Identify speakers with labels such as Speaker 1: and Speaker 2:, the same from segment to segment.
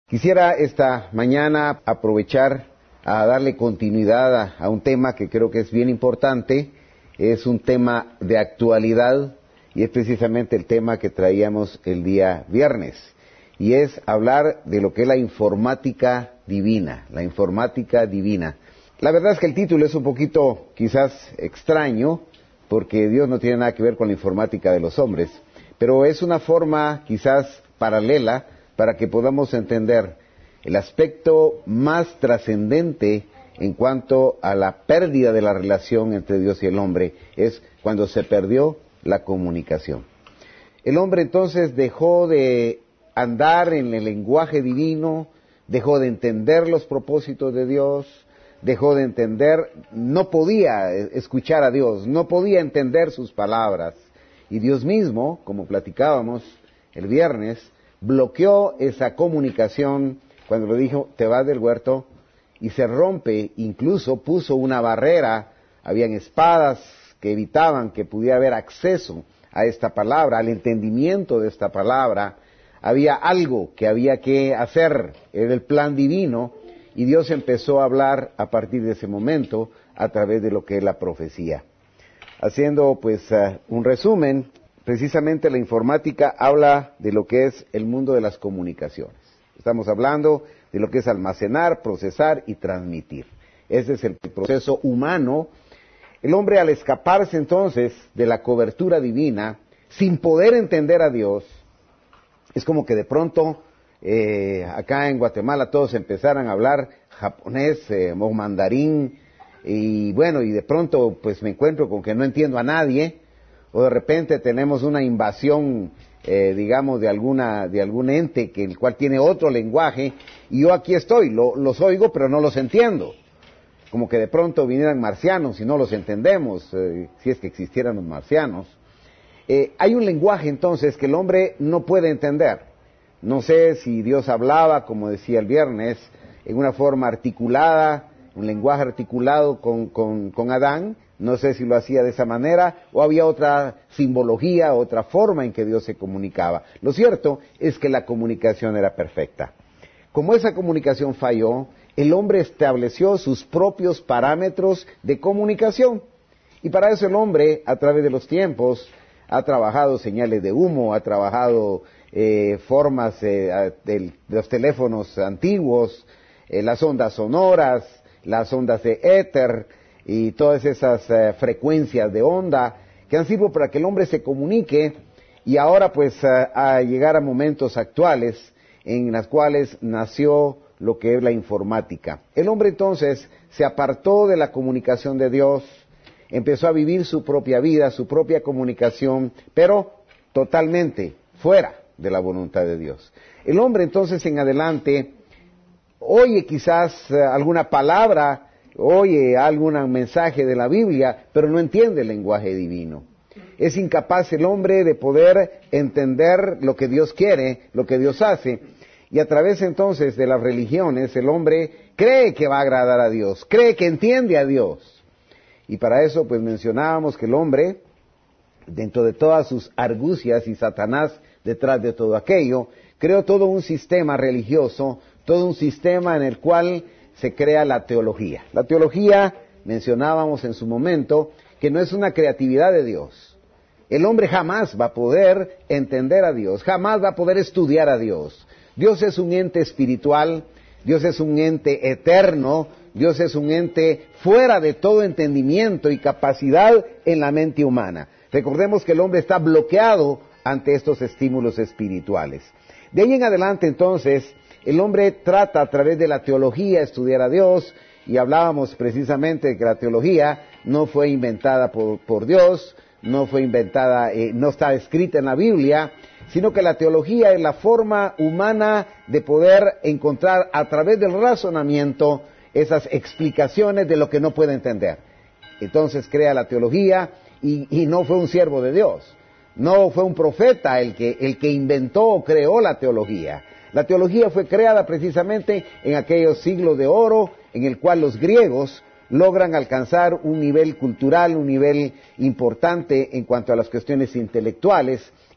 Speaker 1: Quisiera esta mañana aprovechar a darle continuidad a un tema que creo que es bien importante. Es un tema de actualidad y es precisamente el tema que traíamos el día viernes. Y es hablar de lo que es la informática divina, la informática divina. La verdad es que el título es un poquito quizás extraño, porque Dios no tiene nada que ver con la informática de los hombres, pero es una forma quizás paralela para que podamos entender el aspecto más trascendente en cuanto a la pérdida de la relación entre Dios y el hombre, es cuando se perdió la comunicación. El hombre entonces dejó de andar en el lenguaje divino, dejó de entender los propósitos de Dios, dejó de entender, no podía escuchar a Dios, no podía entender sus palabras. Y Dios mismo, como platicábamos el viernes, bloqueó esa comunicación cuando le dijo, te vas del huerto, y se rompe, incluso puso una barrera, habían espadas que evitaban que pudiera haber acceso a esta palabra, al entendimiento de esta palabra. Había algo que había que hacer, era el plan divino, y Dios empezó a hablar a partir de ese momento a través de lo que es la profecía. Haciendo pues un resumen, precisamente la informática habla de lo que es el mundo de las comunicaciones. Estamos hablando de lo que es almacenar, procesar y transmitir. Ese es el proceso humano. El hombre, al escaparse entonces de la cobertura divina, sin poder entender a Dios, es como que de pronto acá en Guatemala todos empezaran a hablar japonés o mandarín, y bueno, y de pronto pues me encuentro con que no entiendo a nadie, o de repente tenemos una invasión, digamos, de algún ente que el cual tiene otro lenguaje, y yo aquí estoy, los oigo pero no los entiendo. Como que de pronto vinieran marcianos y no los entendemos, si es que existieran los marcianos. Hay un lenguaje entonces que el hombre no puede entender. No sé si Dios hablaba, como decía el viernes, en una forma articulada, un lenguaje articulado con Adán. No sé si lo hacía de esa manera o había otra simbología, otra forma en que Dios se comunicaba. Lo cierto es que la comunicación era perfecta. Como esa comunicación falló, el hombre estableció sus propios parámetros de comunicación. Y para eso el hombre, a través de los tiempos, ha trabajado señales de humo, ha trabajado formas de los teléfonos antiguos, las ondas sonoras, las ondas de éter, y todas esas frecuencias de onda que han servido para que el hombre se comunique, y ahora pues a llegar a momentos actuales en las cuales nació lo que es la informática. El hombre entonces se apartó de la comunicación de Dios, empezó a vivir su propia vida, su propia comunicación, pero totalmente fuera de la voluntad de Dios. El hombre entonces en adelante oye quizás alguna palabra, oye algún mensaje de la Biblia, pero no entiende el lenguaje divino. Es incapaz el hombre de poder entender lo que Dios quiere, lo que Dios hace, y a través entonces de las religiones el hombre cree que va a agradar a Dios, cree que entiende a Dios. Y para eso pues mencionábamos que el hombre, dentro de todas sus argucias y Satanás detrás de todo aquello, creó todo un sistema religioso, todo un sistema en el cual se crea la teología. La teología, mencionábamos en su momento, que no es una creatividad de Dios. El hombre jamás va a poder entender a Dios, jamás va a poder estudiar a Dios. Dios es un ente espiritual, Dios es un ente eterno, Dios es un ente fuera de todo entendimiento y capacidad en la mente humana. Recordemos que el hombre está bloqueado ante estos estímulos espirituales. De ahí en adelante entonces, el hombre trata a través de la teología estudiar a Dios, y hablábamos precisamente de que la teología no fue inventada por Dios, no fue inventada, no está escrita en la Biblia, sino que la teología es la forma humana de poder encontrar a través del razonamiento esas explicaciones de lo que no puede entender. Entonces crea la teología y no fue un siervo de Dios, no fue un profeta el que inventó o creó la teología. La teología fue creada precisamente en aquellos siglos de oro en el cual los griegos logran alcanzar un nivel cultural, un nivel importante en cuanto a las cuestiones intelectuales,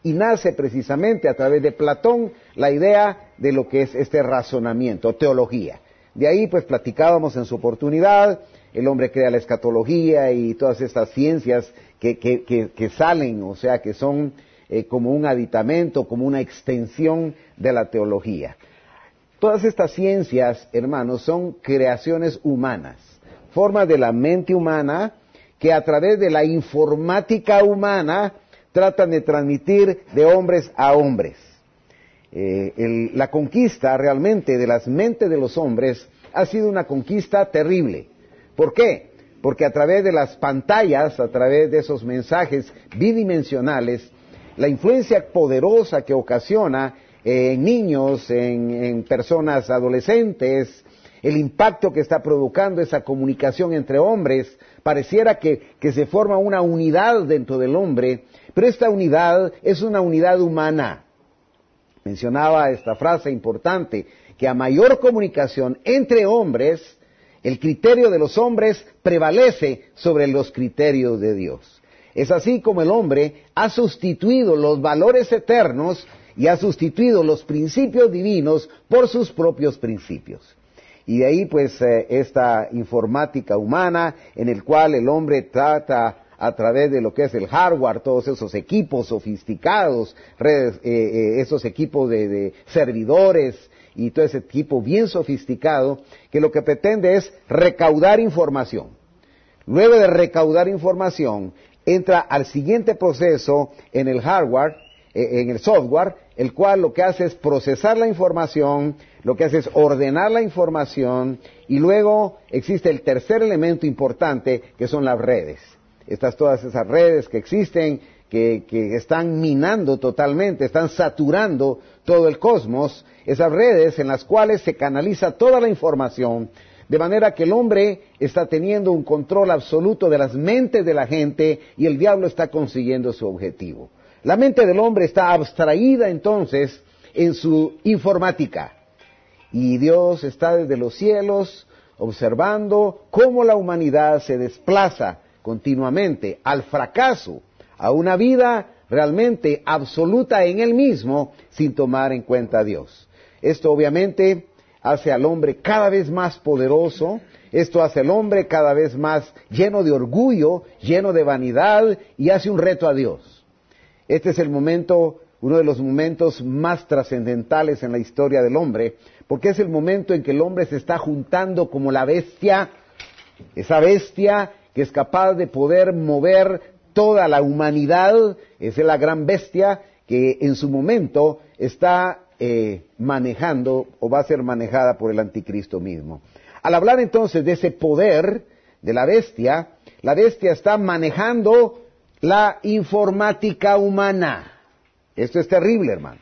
Speaker 1: y nace precisamente a través de Platón la idea de lo que es este razonamiento, teología. De ahí pues platicábamos en su oportunidad, el hombre crea la escatología y todas estas ciencias que salen, o sea, que son como un aditamento, como una extensión de la teología. Todas estas ciencias, hermanos, son creaciones humanas, formas de la mente humana que a través de la informática humana tratan de transmitir de hombres a hombres. La conquista realmente de las mentes de los hombres ha sido una conquista terrible. ¿Por qué? Porque a través de las pantallas, a través de esos mensajes bidimensionales, la influencia poderosa que ocasiona en niños, en personas adolescentes, el impacto que está provocando esa comunicación entre hombres, pareciera que se forma una unidad dentro del hombre, pero esta unidad es una unidad humana. Mencionaba esta frase importante, que a mayor comunicación entre hombres, el criterio de los hombres prevalece sobre los criterios de Dios. Es así como el hombre ha sustituido los valores eternos y ha sustituido los principios divinos por sus propios principios. Y de ahí pues esta informática humana en el cual el hombre trata a través de lo que es el hardware, todos esos equipos sofisticados, redes, esos equipos de servidores y todo ese equipo bien sofisticado, que lo que pretende es recaudar información. Luego de recaudar información, entra al siguiente proceso en el hardware, en el software, el cual lo que hace es procesar la información, lo que hace es ordenar la información, y luego existe el tercer elemento importante, que son las redes. Todas esas redes que existen, que están minando totalmente, están saturando todo el cosmos, esas redes en las cuales se canaliza toda la información, de manera que el hombre está teniendo un control absoluto de las mentes de la gente y el diablo está consiguiendo su objetivo. La mente del hombre está abstraída entonces en su informática y Dios está desde los cielos observando cómo la humanidad se desplaza continuamente al fracaso, a una vida realmente absoluta en él mismo sin tomar en cuenta a Dios. Esto obviamente hace al hombre cada vez más poderoso, esto hace al hombre cada vez más lleno de orgullo, lleno de vanidad y hace un reto a Dios. Este es el momento, uno de los momentos más trascendentales en la historia del hombre, porque es el momento en que el hombre se está juntando como la bestia, esa bestia que es capaz de poder mover toda la humanidad, esa es la gran bestia que en su momento está manejando o va a ser manejada por el anticristo mismo. Al hablar entonces de ese poder de la bestia está manejando la informática humana. Esto es terrible, hermanos.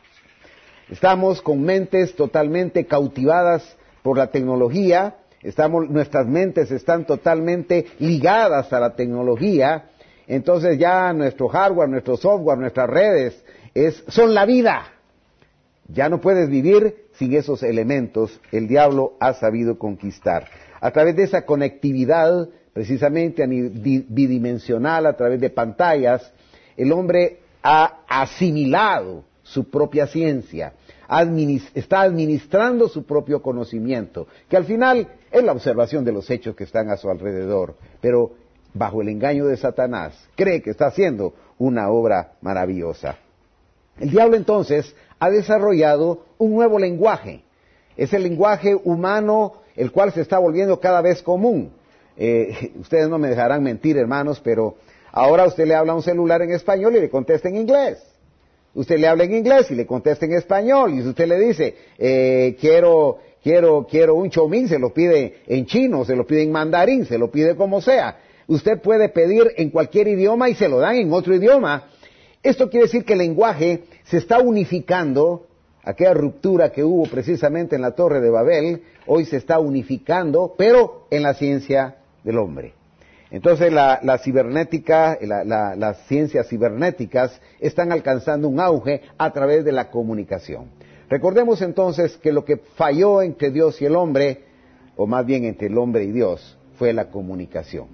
Speaker 1: Estamos con mentes totalmente cautivadas por la tecnología, nuestras mentes están totalmente ligadas a la tecnología, entonces ya nuestro hardware, nuestro software, nuestras redes son la vida. Ya no puedes vivir sin esos elementos, el diablo ha sabido conquistar. A través de esa conectividad, precisamente bidimensional, a través de pantallas, el hombre ha asimilado su propia ciencia, está administrando su propio conocimiento, que al final es la observación de los hechos que están a su alrededor, pero bajo el engaño de Satanás, cree que está haciendo una obra maravillosa. El diablo entonces ha desarrollado un nuevo lenguaje, es el lenguaje humano, el cual se está volviendo cada vez común. Ustedes no me dejarán mentir, hermanos, pero ahora usted le habla a un celular en español y le contesta en inglés. Usted le habla en inglés y le contesta en español, y si usted le dice, quiero un chow mein, se lo pide en chino, se lo pide en mandarín, se lo pide como sea. Usted puede pedir en cualquier idioma y se lo dan en otro idioma. Esto quiere decir que el lenguaje se está unificando, aquella ruptura que hubo precisamente en la Torre de Babel, hoy se está unificando, pero en la ciencia del hombre. Entonces la cibernética, las ciencias cibernéticas están alcanzando un auge a través de la comunicación. Recordemos entonces que lo que falló entre Dios y el hombre, o más bien entre el hombre y Dios, fue la comunicación.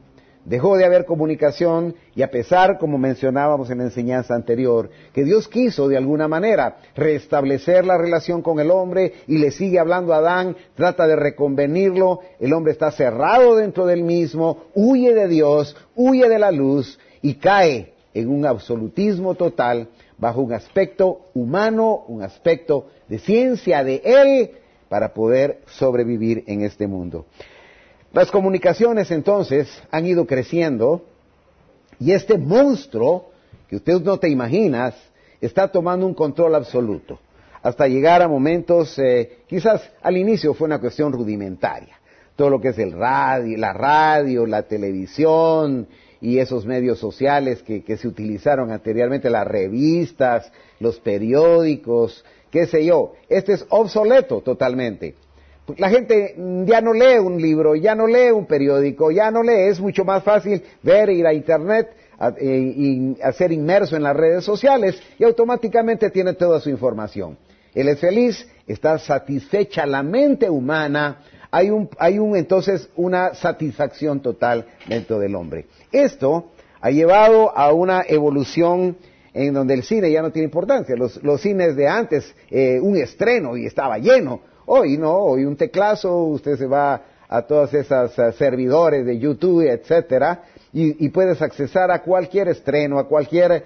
Speaker 1: dejó de haber comunicación, y a pesar, como mencionábamos en la enseñanza anterior, que Dios quiso de alguna manera restablecer la relación con el hombre y le sigue hablando a Adán, trata de reconvenirlo, el hombre está cerrado dentro del mismo, huye de Dios, huye de la luz y cae en un absolutismo total bajo un aspecto humano, un aspecto de ciencia de él para poder sobrevivir en este mundo. Las comunicaciones entonces han ido creciendo y este monstruo que usted no te imaginas está tomando un control absoluto hasta llegar a momentos, quizás al inicio fue una cuestión rudimentaria, todo lo que es la radio, la televisión y esos medios sociales que se utilizaron anteriormente, las revistas, los periódicos, qué sé yo, este es obsoleto totalmente. La gente ya no lee un libro, ya no lee un periódico, ya no lee, es mucho más fácil ir a internet y ser inmerso en las redes sociales y automáticamente tiene toda su información. Él es feliz, está satisfecha la mente humana, hay entonces una satisfacción total dentro del hombre. Esto ha llevado a una evolución en donde el cine ya no tiene importancia. Los cines de antes, un estreno y estaba lleno. Hoy no, hoy un teclazo, usted se va a todas esas servidores de YouTube, etcétera, y puedes accesar a cualquier estreno, a cualquier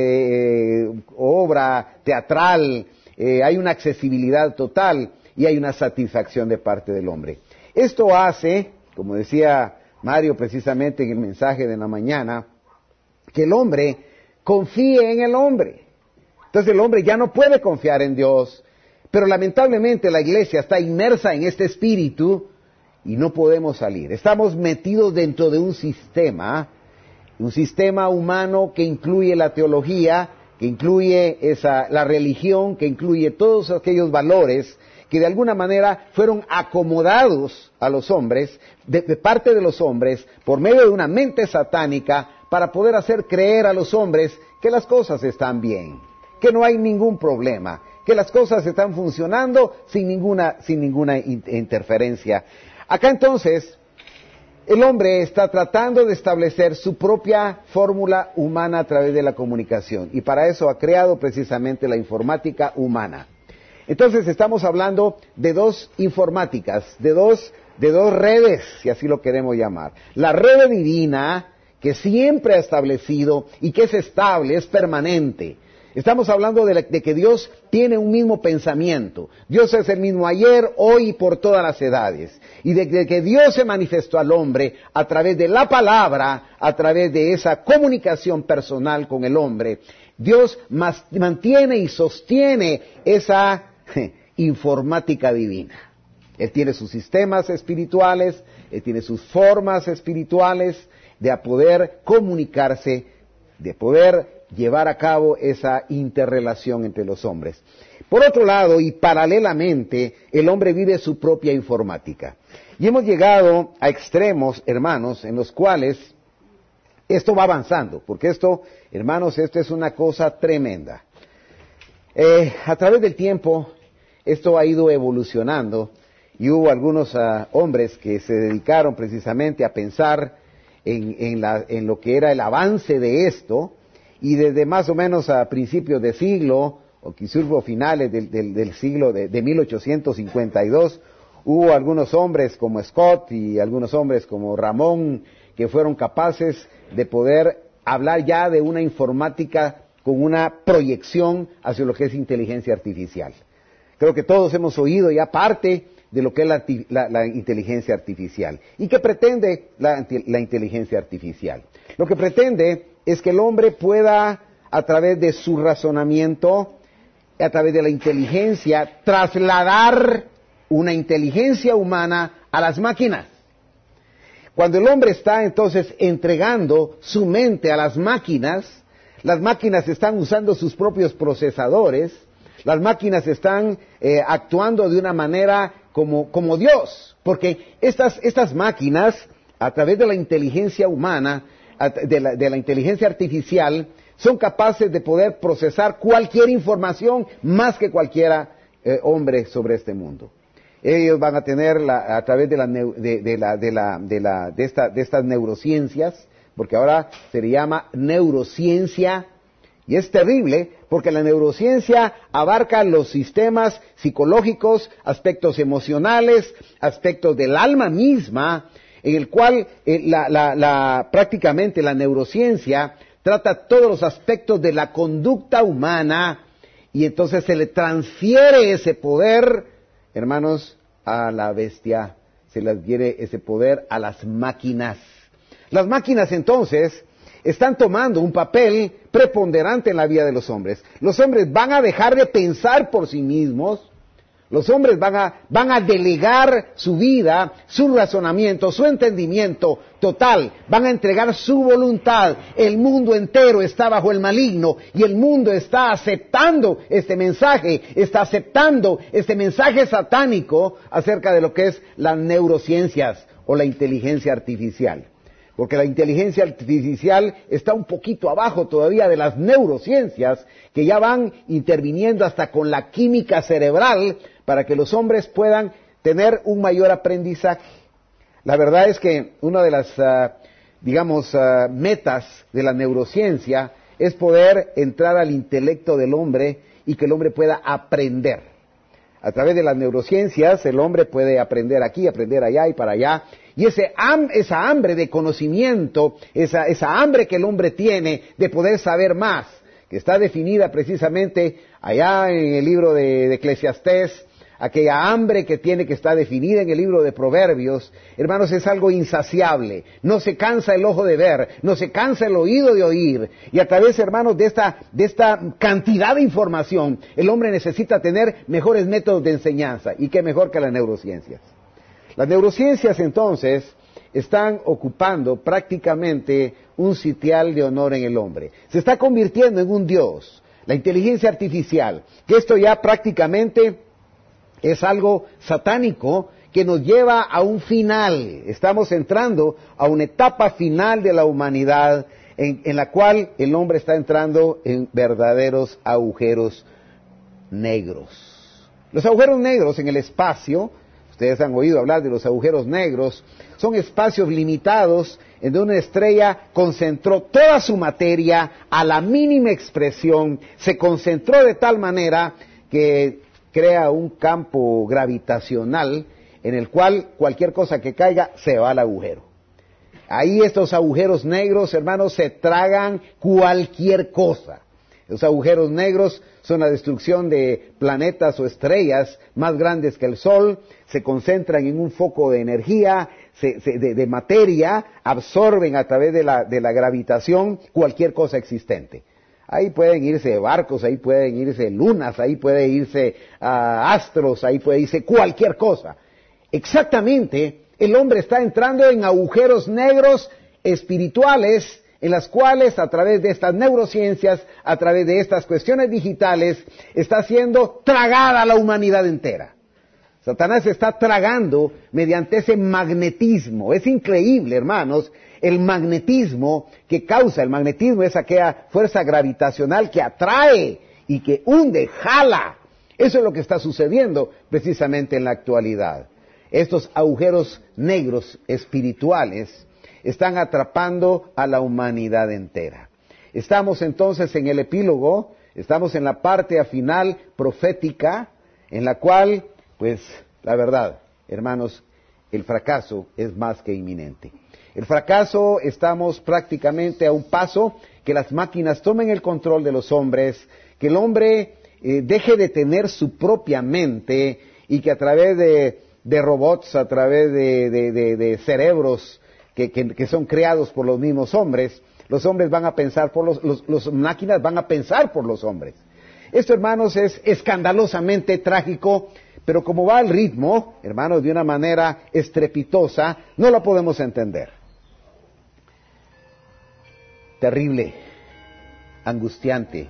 Speaker 1: obra teatral, hay una accesibilidad total y hay una satisfacción de parte del hombre. Esto hace, como decía Mario precisamente en el mensaje de la mañana, que el hombre confíe en el hombre. Entonces el hombre ya no puede confiar en Dios, pero lamentablemente la iglesia está inmersa en este espíritu y no podemos salir. Estamos metidos dentro de un sistema humano que incluye la teología, que incluye la religión, que incluye todos aquellos valores que de alguna manera fueron acomodados a los hombres, de parte de los hombres, por medio de una mente satánica, para poder hacer creer a los hombres que las cosas están bien, que no hay ningún problema, que las cosas están funcionando sin ninguna interferencia. Acá entonces, el hombre está tratando de establecer su propia fórmula humana a través de la comunicación, y para eso ha creado precisamente la informática humana. Entonces estamos hablando de dos informáticas, de dos redes, si así lo queremos llamar. La red divina, que siempre ha establecido y que es estable, es permanente. Estamos hablando de que Dios tiene un mismo pensamiento. Dios es el mismo ayer, hoy y por todas las edades. Y de que Dios se manifestó al hombre a través de la palabra, a través de esa comunicación personal con el hombre. Dios mantiene y sostiene esa informática divina. Él tiene sus sistemas espirituales, Él tiene sus formas espirituales de poder comunicarse, de poder llevar a cabo esa interrelación entre los hombres. Por otro lado, y paralelamente, el hombre vive su propia informática. Y hemos llegado a extremos, hermanos, en los cuales esto va avanzando, porque esto, hermanos, esto es una cosa tremenda. A través del tiempo, esto ha ido evolucionando, y hubo algunos hombres que se dedicaron precisamente a pensar en lo que era el avance de esto, y desde más o menos a principios de siglo, o quizás finales del siglo de 1852, hubo algunos hombres como Scott y algunos hombres como Ramón que fueron capaces de poder hablar ya de una informática con una proyección hacia lo que es inteligencia artificial. Creo que todos hemos oído ya parte de lo que es la inteligencia artificial. ¿Y qué pretende la inteligencia artificial? Lo que pretende es que el hombre pueda, a través de su razonamiento, a través de la inteligencia, trasladar una inteligencia humana a las máquinas. Cuando el hombre está entonces entregando su mente a las máquinas están usando sus propios procesadores, las máquinas están actuando de una manera como Dios, porque estas máquinas, a través de la inteligencia humana, de la inteligencia artificial, son capaces de poder procesar cualquier información más que cualquiera hombre sobre este mundo. Ellos van a tener a través de estas neurociencias, porque ahora se le llama neurociencia, y es terrible porque la neurociencia abarca los sistemas psicológicos, aspectos emocionales, aspectos del alma misma, en el cual prácticamente la neurociencia trata todos los aspectos de la conducta humana, y entonces se le transfiere ese poder, hermanos, a la bestia, se le adquiere ese poder a las máquinas. Las máquinas entonces están tomando un papel preponderante en la vida de los hombres. Los hombres van a dejar de pensar por sí mismos. Los hombres van a delegar su vida, su razonamiento, su entendimiento total. Van a entregar su voluntad. El mundo entero está bajo el maligno y el mundo está aceptando este mensaje, está aceptando este mensaje satánico acerca de lo que es las neurociencias o la inteligencia artificial. Porque la inteligencia artificial está un poquito abajo todavía de las neurociencias, que ya van interviniendo hasta con la química cerebral para que los hombres puedan tener un mayor aprendizaje. La verdad es que una de las, metas de la neurociencia es poder entrar al intelecto del hombre y que el hombre pueda aprender. A través de las neurociencias el hombre puede aprender aquí, aprender allá y para allá. Y esa hambre de conocimiento, esa hambre que el hombre tiene de poder saber más, que está definida precisamente allá en el libro de Eclesiastés, aquella hambre que tiene, que está definida en el libro de Proverbios, hermanos, es algo insaciable. No se cansa el ojo de ver, no se cansa el oído de oír. Y a través, hermanos, de esta cantidad de información, el hombre necesita tener mejores métodos de enseñanza. ¿Y qué mejor que las neurociencias? Las neurociencias, entonces, están ocupando prácticamente un sitial de honor en el hombre. Se está convirtiendo en un dios. La inteligencia artificial, que esto ya prácticamente es algo satánico que nos lleva a un final. Estamos entrando a una etapa final de la humanidad en la cual el hombre está entrando en verdaderos agujeros negros. Los agujeros negros en el espacio, ustedes han oído hablar de los agujeros negros, son espacios limitados en donde una estrella concentró toda su materia a la mínima expresión, se concentró de tal manera que crea un campo gravitacional en el cual cualquier cosa que caiga se va al agujero. Ahí estos agujeros negros, hermanos, se tragan cualquier cosa. Los agujeros negros son la destrucción de planetas o estrellas más grandes que el Sol, se concentran en un foco de energía, de materia, absorben a través de la gravitación cualquier cosa existente. Ahí pueden irse barcos, ahí pueden irse lunas, ahí puede irse astros, ahí puede irse cualquier cosa. Exactamente, el hombre está entrando en agujeros negros espirituales, en las cuales a través de estas neurociencias, a través de estas cuestiones digitales, está siendo tragada la humanidad entera. Satanás se está tragando mediante ese magnetismo. Es increíble, hermanos, el magnetismo que causa. El magnetismo es aquella fuerza gravitacional que atrae y que hunde, jala. Eso es lo que está sucediendo precisamente en la actualidad. Estos agujeros negros espirituales están atrapando a la humanidad entera. Estamos entonces en el epílogo, estamos en la parte final profética, en la cual, pues, la verdad, hermanos, el fracaso es más que inminente. El fracaso, estamos prácticamente a un paso que las máquinas tomen el control de los hombres, que el hombre deje de tener su propia mente y que a través de robots, a través de cerebros que son creados por los mismos hombres, los hombres van a pensar por las máquinas van a pensar por los hombres. Esto, hermanos, es escandalosamente trágico, pero como va al ritmo, hermanos, de una manera estrepitosa, no lo podemos entender. Terrible, angustiante,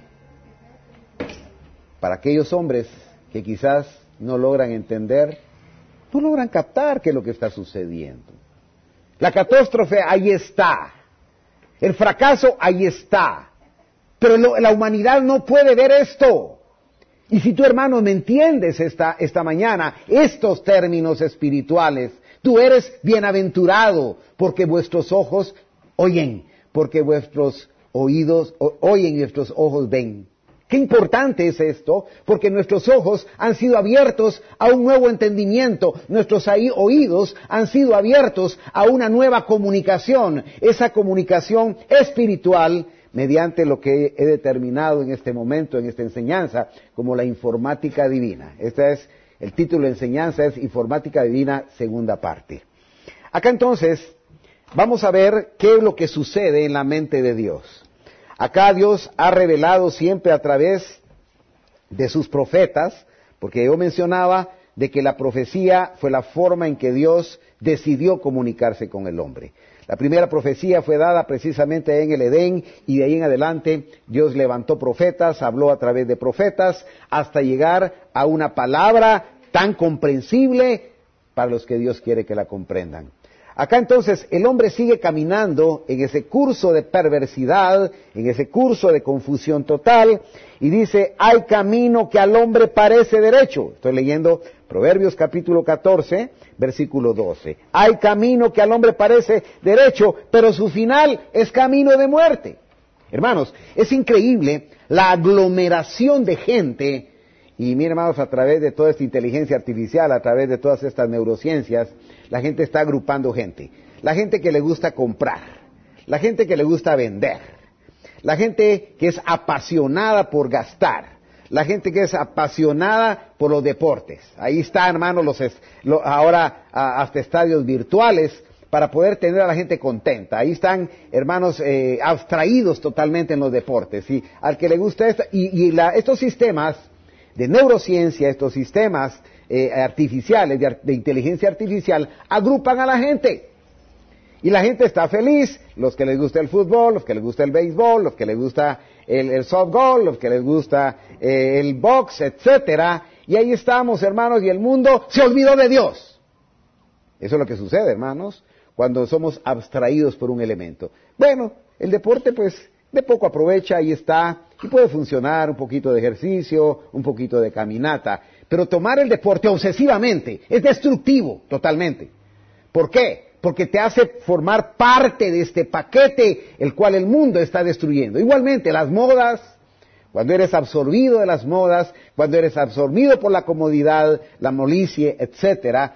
Speaker 1: para aquellos hombres que quizás no logran entender, no logran captar qué es lo que está sucediendo. La catástrofe ahí está, el fracaso ahí está, pero la humanidad no puede ver esto. Y si tú, hermano, me entiendes esta mañana, estos términos espirituales, tú eres bienaventurado, porque vuestros ojos oyen, porque vuestros oídos oyen y vuestros ojos ven. Qué importante es esto, porque nuestros ojos han sido abiertos a un nuevo entendimiento, nuestros oídos han sido abiertos a una nueva comunicación, esa comunicación espiritual mediante lo que he determinado en este momento, en esta enseñanza, como la informática divina. Este es el título de enseñanza, es Informática Divina, segunda parte. Acá entonces vamos a ver qué es lo que sucede en la mente de Dios. Acá Dios ha revelado siempre a través de sus profetas, porque yo mencionaba de que la profecía fue la forma en que Dios decidió comunicarse con el hombre. La primera profecía fue dada precisamente en el Edén, y de ahí en adelante Dios levantó profetas, habló a través de profetas, hasta llegar a una palabra tan comprensible para los que Dios quiere que la comprendan. Acá entonces el hombre sigue caminando en ese curso de perversidad, en ese curso de confusión total, y dice, hay camino que al hombre parece derecho. Estoy leyendo Proverbios capítulo 14, versículo 12. Hay camino que al hombre parece derecho, pero su final es camino de muerte. Hermanos, es increíble la aglomeración de gente, y miren, hermanos, a través de toda esta inteligencia artificial, a través de todas estas neurociencias, la gente está agrupando gente. La gente que le gusta comprar, la gente que le gusta vender, la gente que es apasionada por gastar, la gente que es apasionada por los deportes. Ahí está, hermanos, ahora hasta estadios virtuales para poder tener a la gente contenta. Ahí están, hermanos, abstraídos totalmente en los deportes. Y al que le gusta estos sistemas de neurociencia, estos sistemas artificiales, de inteligencia artificial, agrupan a la gente. Y la gente está feliz, los que les gusta el fútbol, los que les gusta el béisbol, los que les gusta el softball, los que les gusta el box, etcétera. Y ahí estamos, hermanos, y el mundo se olvidó de Dios. Eso es lo que sucede, hermanos, cuando somos abstraídos por un elemento. Bueno, el deporte, pues, de poco aprovecha, ahí está, y puede funcionar, un poquito de ejercicio, un poquito de caminata. Pero tomar el deporte obsesivamente es destructivo totalmente. ¿Por qué? Porque te hace formar parte de este paquete el cual el mundo está destruyendo. Igualmente, las modas, cuando eres absorbido de las modas, cuando eres absorbido por la comodidad, la molicie, etcétera,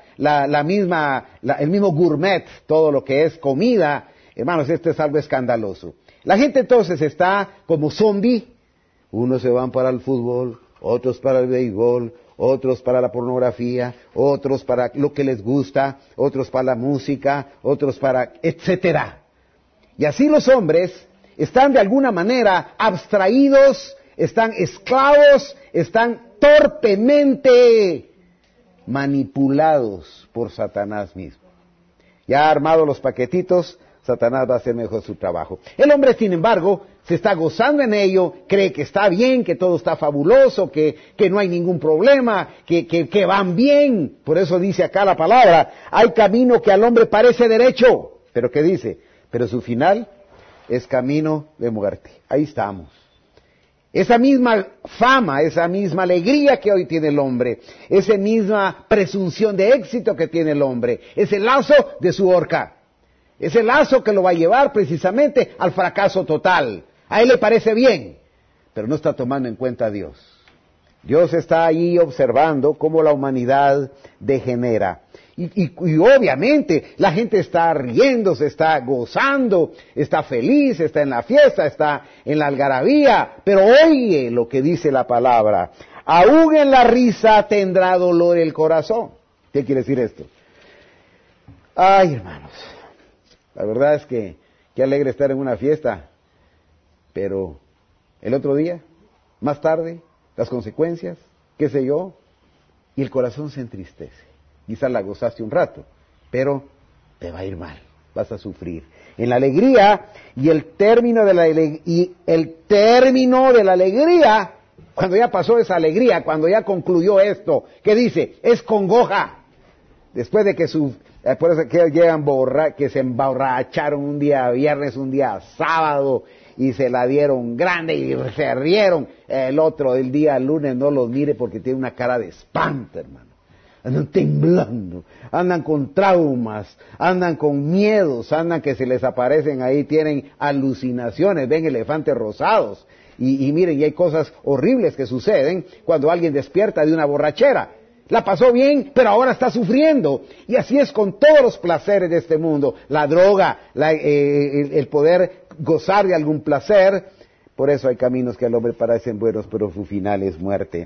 Speaker 1: el mismo gourmet, todo lo que es comida, hermanos, esto es algo escandaloso. La gente entonces está como zombie, unos se van para el fútbol, otros para el béisbol, otros para la pornografía, otros para lo que les gusta, otros para la música, otros para etcétera. Y así los hombres están de alguna manera abstraídos, están esclavos, están torpemente manipulados por Satanás mismo. Ya armados los paquetitos, Satanás va a hacer mejor su trabajo. El hombre, sin embargo, se está gozando en ello, cree que está bien, que todo está fabuloso, que no hay ningún problema, que van bien. Por eso dice acá la palabra, hay camino que al hombre parece derecho. ¿Pero qué dice? Pero su final es camino de muerte. Ahí estamos. Esa misma fama, esa misma alegría que hoy tiene el hombre, esa misma presunción de éxito que tiene el hombre, es el lazo de su horca. Es el lazo que lo va a llevar precisamente al fracaso total. A él le parece bien, pero no está tomando en cuenta a Dios. Dios está ahí observando cómo la humanidad degenera. Y obviamente la gente está riendo, se está gozando, está feliz, está en la fiesta, está en la algarabía. Pero oye lo que dice la palabra. Aún en la risa tendrá dolor el corazón. ¿Qué quiere decir esto? Ay, hermanos. La verdad es que qué alegre estar en una fiesta, pero el otro día, más tarde, las consecuencias, qué sé yo, y el corazón se entristece. Quizás la gozaste un rato, pero te va a ir mal, vas a sufrir. En la alegría y el término de la alegría, cuando ya pasó esa alegría, cuando ya concluyó esto, ¿qué dice? Es congoja. Después de que por eso que llegan que se emborracharon un día viernes, un día sábado, y se la dieron grande y se rieron. El otro, el día lunes, no los mire porque tiene una cara de espanto, hermano. Andan temblando, andan con traumas, andan con miedos, andan que se les aparecen ahí, tienen alucinaciones, ven elefantes rosados. Y miren, y hay cosas horribles que suceden cuando alguien despierta de una borrachera. La pasó bien, pero ahora está sufriendo. Y así es con todos los placeres de este mundo. La droga, el poder gozar de algún placer. Por eso hay caminos que al hombre parecen buenos, pero su final es muerte.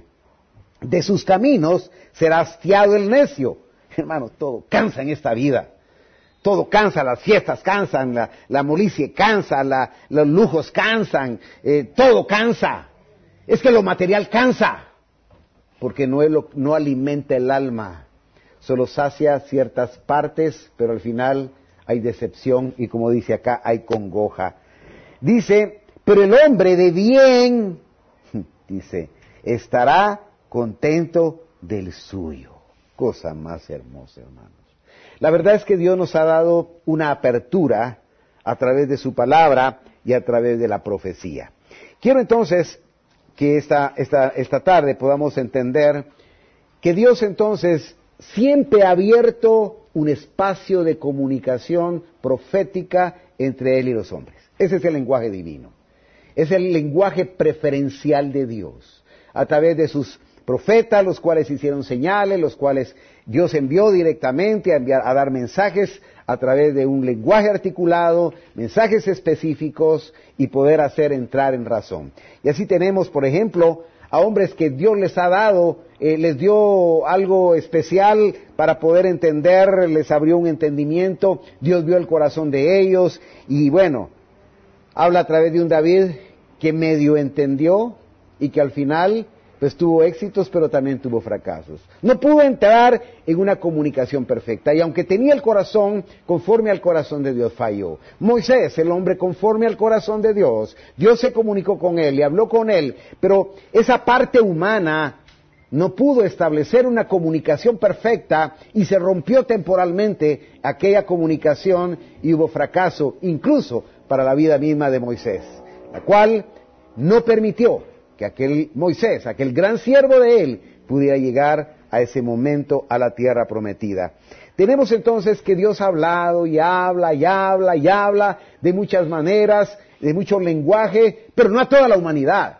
Speaker 1: De sus caminos será hastiado el necio. Hermano, todo cansa en esta vida. Todo cansa, las fiestas cansan, la molicie cansa, los lujos cansan, todo cansa. Es que lo material cansa, porque no alimenta el alma. Solo sacia ciertas partes, pero al final hay decepción y, como dice acá, hay congoja. Dice, pero el hombre de bien, dice, estará contento del suyo. Cosa más hermosa, hermanos. La verdad es que Dios nos ha dado una apertura a través de su palabra y a través de la profecía. Quiero entonces que esta tarde podamos entender que Dios entonces siempre ha abierto un espacio de comunicación profética entre Él y los hombres. Ese es el lenguaje divino. Es el lenguaje preferencial de Dios. A través de sus profetas, los cuales hicieron señales, los cuales Dios envió directamente a dar mensajes a través de un lenguaje articulado, mensajes específicos y poder hacer entrar en razón. Y así tenemos, por ejemplo, a hombres que Dios les ha dado, les dio algo especial para poder entender, les abrió un entendimiento, Dios vio el corazón de ellos y bueno, habla a través de un David que medio entendió y que al final pues tuvo éxitos, pero también tuvo fracasos. No pudo entrar en una comunicación perfecta, y aunque tenía el corazón conforme al corazón de Dios, falló. Moisés, el hombre conforme al corazón de Dios, Dios se comunicó con él y habló con él, pero esa parte humana no pudo establecer una comunicación perfecta y se rompió temporalmente aquella comunicación y hubo fracaso, incluso para la vida misma de Moisés, la cual no permitió que aquel Moisés, aquel gran siervo de él, pudiera llegar a ese momento a la tierra prometida. Tenemos entonces que Dios ha hablado y habla y habla y habla de muchas maneras, de mucho lenguaje, pero no a toda la humanidad.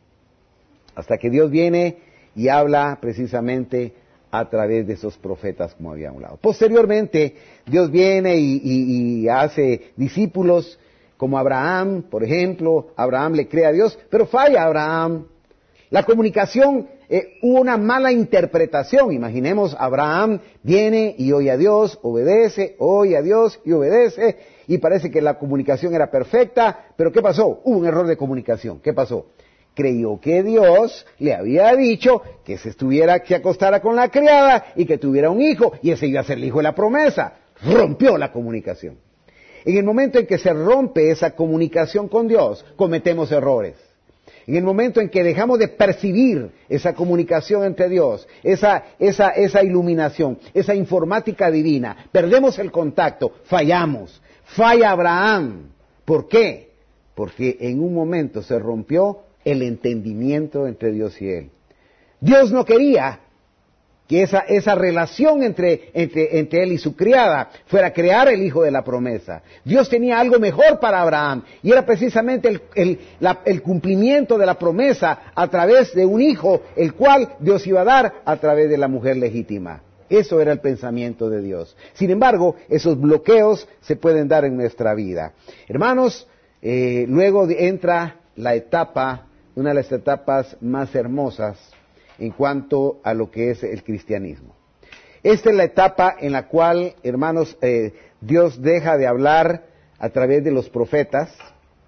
Speaker 1: Hasta que Dios viene y habla precisamente a través de esos profetas, como había hablado. Posteriormente, Dios viene y hace discípulos, como Abraham, por ejemplo. Abraham le cree a Dios, pero falla Abraham. La comunicación, hubo una mala interpretación. Imaginemos, Abraham viene y oye a Dios, obedece, oye a Dios y obedece, y parece que la comunicación era perfecta, pero ¿qué pasó? Hubo un error de comunicación. ¿Qué pasó? Creyó que Dios le había dicho que se acostara con la criada y que tuviera un hijo, y ese iba a ser el hijo de la promesa. Rompió la comunicación. En el momento en que se rompe esa comunicación con Dios, cometemos errores. En el momento en que dejamos de percibir esa comunicación entre Dios, esa iluminación, esa informática divina, perdemos el contacto, fallamos. Falla Abraham. ¿Por qué? Porque en un momento se rompió el entendimiento entre Dios y él. Dios no quería que esa relación entre él y su criada fuera a crear el hijo de la promesa. Dios tenía algo mejor para Abraham, y era precisamente el cumplimiento de la promesa a través de un hijo, el cual Dios iba a dar a través de la mujer legítima. Eso era el pensamiento de Dios. Sin embargo, esos bloqueos se pueden dar en nuestra vida. Hermanos, luego entra la etapa, una de las etapas más hermosas en cuanto a lo que es el cristianismo. Esta es la etapa en la cual, hermanos, Dios deja de hablar a través de los profetas,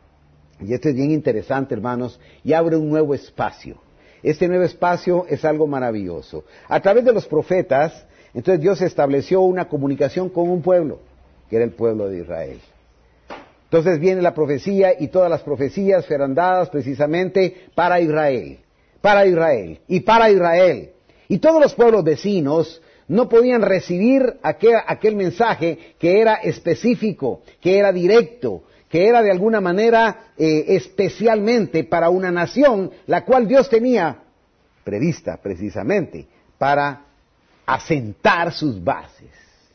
Speaker 1: y esto es bien interesante, hermanos, y abre un nuevo espacio. Este nuevo espacio es algo maravilloso. A través de los profetas, entonces Dios estableció una comunicación con un pueblo, que era el pueblo de Israel. Entonces viene la profecía, y todas las profecías serán dadas precisamente para Israel. Para Israel, y para Israel. Y todos los pueblos vecinos no podían recibir aquel mensaje que era específico, que era directo, que era de alguna manera especialmente para una nación, la cual Dios tenía prevista precisamente para asentar sus bases,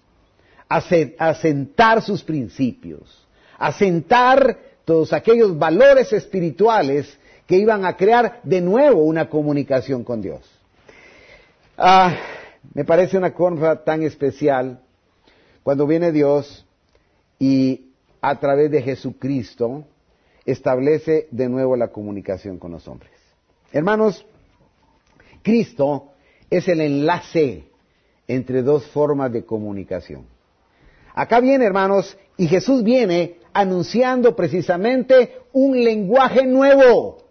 Speaker 1: asentar sus principios, asentar todos aquellos valores espirituales que iban a crear de nuevo una comunicación con Dios. Me parece una cosa tan especial cuando viene Dios y a través de Jesucristo establece de nuevo la comunicación con los hombres. Hermanos, Cristo es el enlace entre dos formas de comunicación. Acá viene, hermanos, y Jesús viene anunciando precisamente un lenguaje nuevo,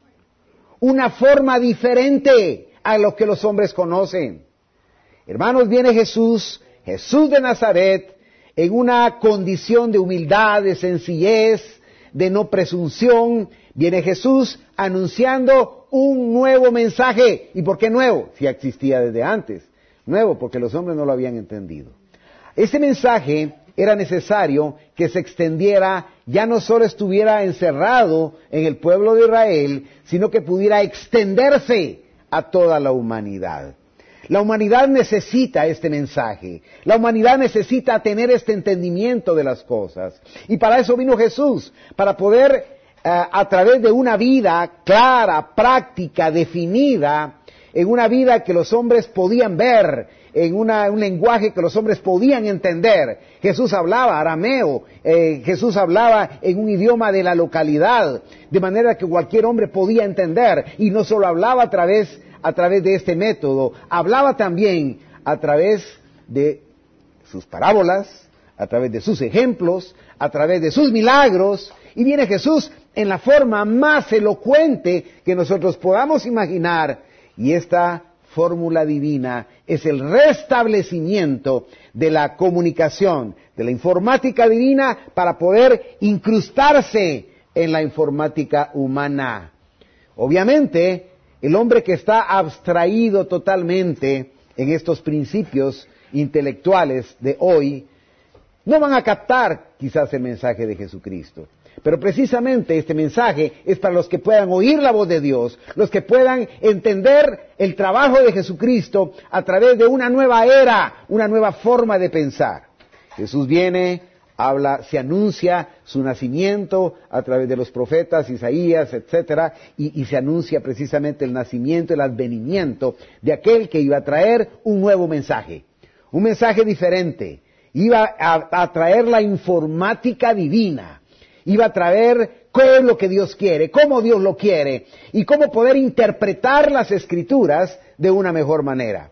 Speaker 1: una forma diferente a lo que los hombres conocen. Hermanos, viene Jesús de Nazaret, en una condición de humildad, de sencillez, de no presunción. Viene Jesús anunciando un nuevo mensaje. ¿Y por qué nuevo? Si existía desde antes. Nuevo porque los hombres no lo habían entendido. Ese mensaje era necesario que se extendiera, ya no solo estuviera encerrado en el pueblo de Israel, sino que pudiera extenderse a toda la humanidad. La humanidad necesita este mensaje. La humanidad necesita tener este entendimiento de las cosas. Y para eso vino Jesús, para poder, a través de una vida clara, práctica, definida, en una vida que los hombres podían ver, en un lenguaje que los hombres podían entender. Jesús hablaba arameo, Jesús hablaba en un idioma de la localidad, de manera que cualquier hombre podía entender. Y no solo hablaba a través de este método, hablaba también a través de sus parábolas, a través de sus ejemplos, a través de sus milagros, y viene Jesús en la forma más elocuente que nosotros podamos imaginar, y esta fórmula divina es el restablecimiento de la comunicación, de la informática divina, para poder incrustarse en la informática humana. Obviamente, el hombre que está abstraído totalmente en estos principios intelectuales de hoy, no van a captar quizás el mensaje de Jesucristo. Pero precisamente este mensaje es para los que puedan oír la voz de Dios, los que puedan entender el trabajo de Jesucristo a través de una nueva era, una nueva forma de pensar. Jesús viene, habla, se anuncia su nacimiento a través de los profetas, Isaías, etcétera, y se anuncia precisamente el nacimiento, el advenimiento de aquel que iba a traer un nuevo mensaje, un mensaje diferente. Iba a traer la informática divina, iba a traer qué es lo que Dios quiere, cómo Dios lo quiere, y cómo poder interpretar las Escrituras de una mejor manera.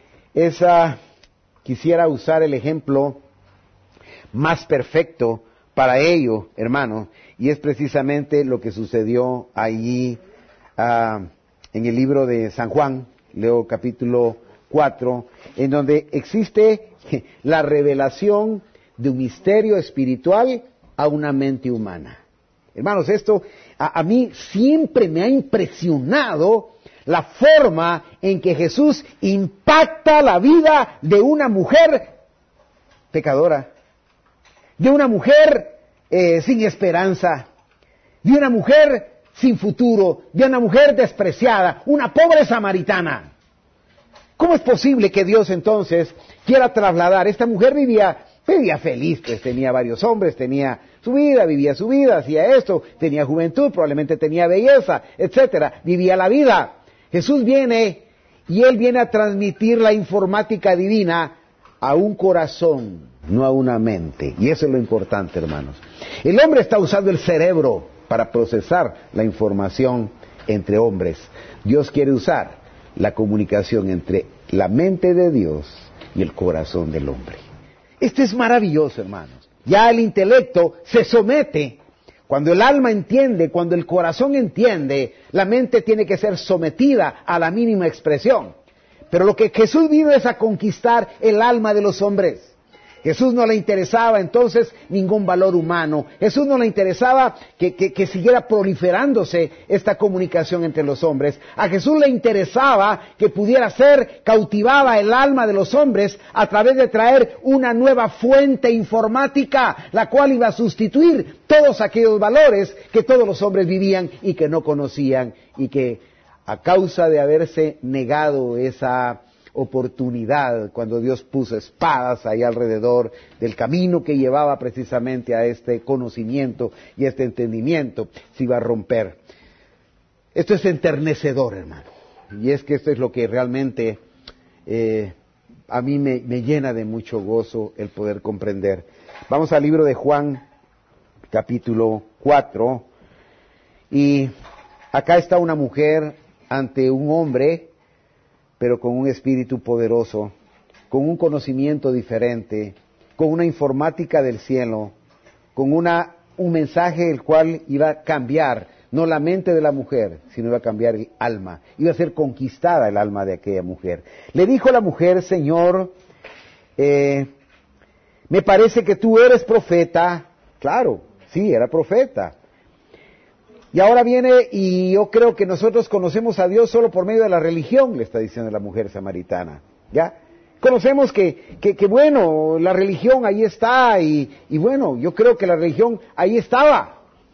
Speaker 1: Quisiera usar el ejemplo más perfecto para ello, hermano, y es precisamente lo que sucedió allí en el libro de San Juan, leo capítulo 4, en donde existe la revelación de un misterio espiritual a una mente humana. Hermanos, esto a mí siempre me ha impresionado la forma en que Jesús impacta la vida de una mujer pecadora, de una mujer sin esperanza, de una mujer sin futuro, de una mujer despreciada, una pobre samaritana. ¿Cómo es posible que Dios entonces quiera trasladar? Esta mujer vivía feliz, pues tenía varios hombres, tenía su vida, vivía su vida, hacía esto, tenía juventud, probablemente tenía belleza, etcétera, vivía la vida. Jesús viene y Él viene a transmitir la informática divina a un corazón, no a una mente. Y eso es lo importante, hermanos. El hombre está usando el cerebro para procesar la información entre hombres. Dios quiere usar la comunicación entre la mente de Dios y el corazón del hombre. Esto es maravilloso, hermanos. Ya el intelecto se somete. Cuando el alma entiende, cuando el corazón entiende, la mente tiene que ser sometida a la mínima expresión. Pero lo que Jesús vino es a conquistar el alma de los hombres. Jesús no le interesaba entonces ningún valor humano. Jesús no le interesaba que siguiera proliferándose esta comunicación entre los hombres. A Jesús le interesaba que pudiera ser cautivada el alma de los hombres a través de traer una nueva fuente informática, la cual iba a sustituir todos aquellos valores que todos los hombres vivían y que no conocían, y que a causa de haberse negado esa oportunidad, cuando Dios puso espadas ahí alrededor del camino que llevaba precisamente a este conocimiento y este entendimiento, se iba a romper. Esto es enternecedor, hermano, y es que esto es lo que realmente a mí me llena de mucho gozo el poder comprender. Vamos al libro de Juan, capítulo 4, y acá está una mujer ante un hombre, pero con un espíritu poderoso, con un conocimiento diferente, con una informática del cielo, con un mensaje el cual iba a cambiar no la mente de la mujer, sino iba a cambiar el alma, iba a ser conquistada el alma de aquella mujer. Le dijo la mujer: Señor, me parece que tú eres profeta. Claro, sí, era profeta. Y ahora viene, y yo creo que nosotros conocemos a Dios solo por medio de la religión, le está diciendo la mujer samaritana, ¿ya? Conocemos que bueno, la religión ahí está, y bueno, yo creo que la religión ahí estaba.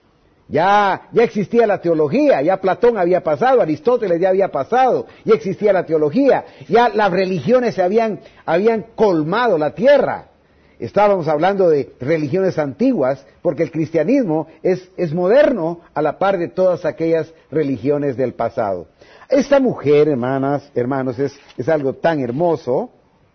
Speaker 1: Ya existía la teología, ya Platón había pasado, Aristóteles ya había pasado, ya existía la teología, ya las religiones se habían colmado la tierra. Estábamos hablando de religiones antiguas, porque el cristianismo es moderno a la par de todas aquellas religiones del pasado. Esta mujer, hermanos, es algo tan hermoso,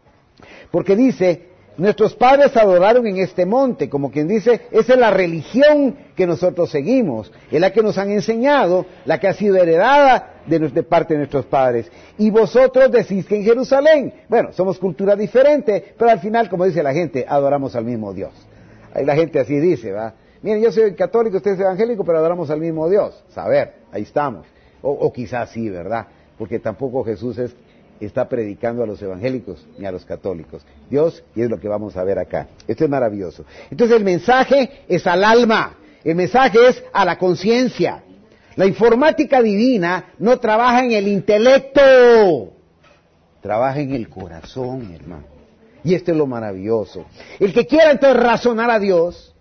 Speaker 1: porque dice: nuestros padres adoraron en este monte, como quien dice, esa es la religión que nosotros seguimos, es la que nos han enseñado, la que ha sido heredada de parte de nuestros padres. Y vosotros decís que en Jerusalén. Bueno, somos cultura diferente, pero al final, como dice la gente, adoramos al mismo Dios. Ahí la gente así dice, ¿va? Miren, yo soy católico, usted es evangélico, pero adoramos al mismo Dios. Saber, ahí estamos. O quizás sí, ¿verdad? Porque tampoco Jesús está predicando a los evangélicos ni a los católicos. Dios, y es lo que vamos a ver acá. Esto es maravilloso. Entonces el mensaje es al alma, el mensaje es a la conciencia. La informática divina no trabaja en el intelecto, trabaja en el corazón, hermano. Y esto es lo maravilloso. El que quiera entonces razonar a Dios,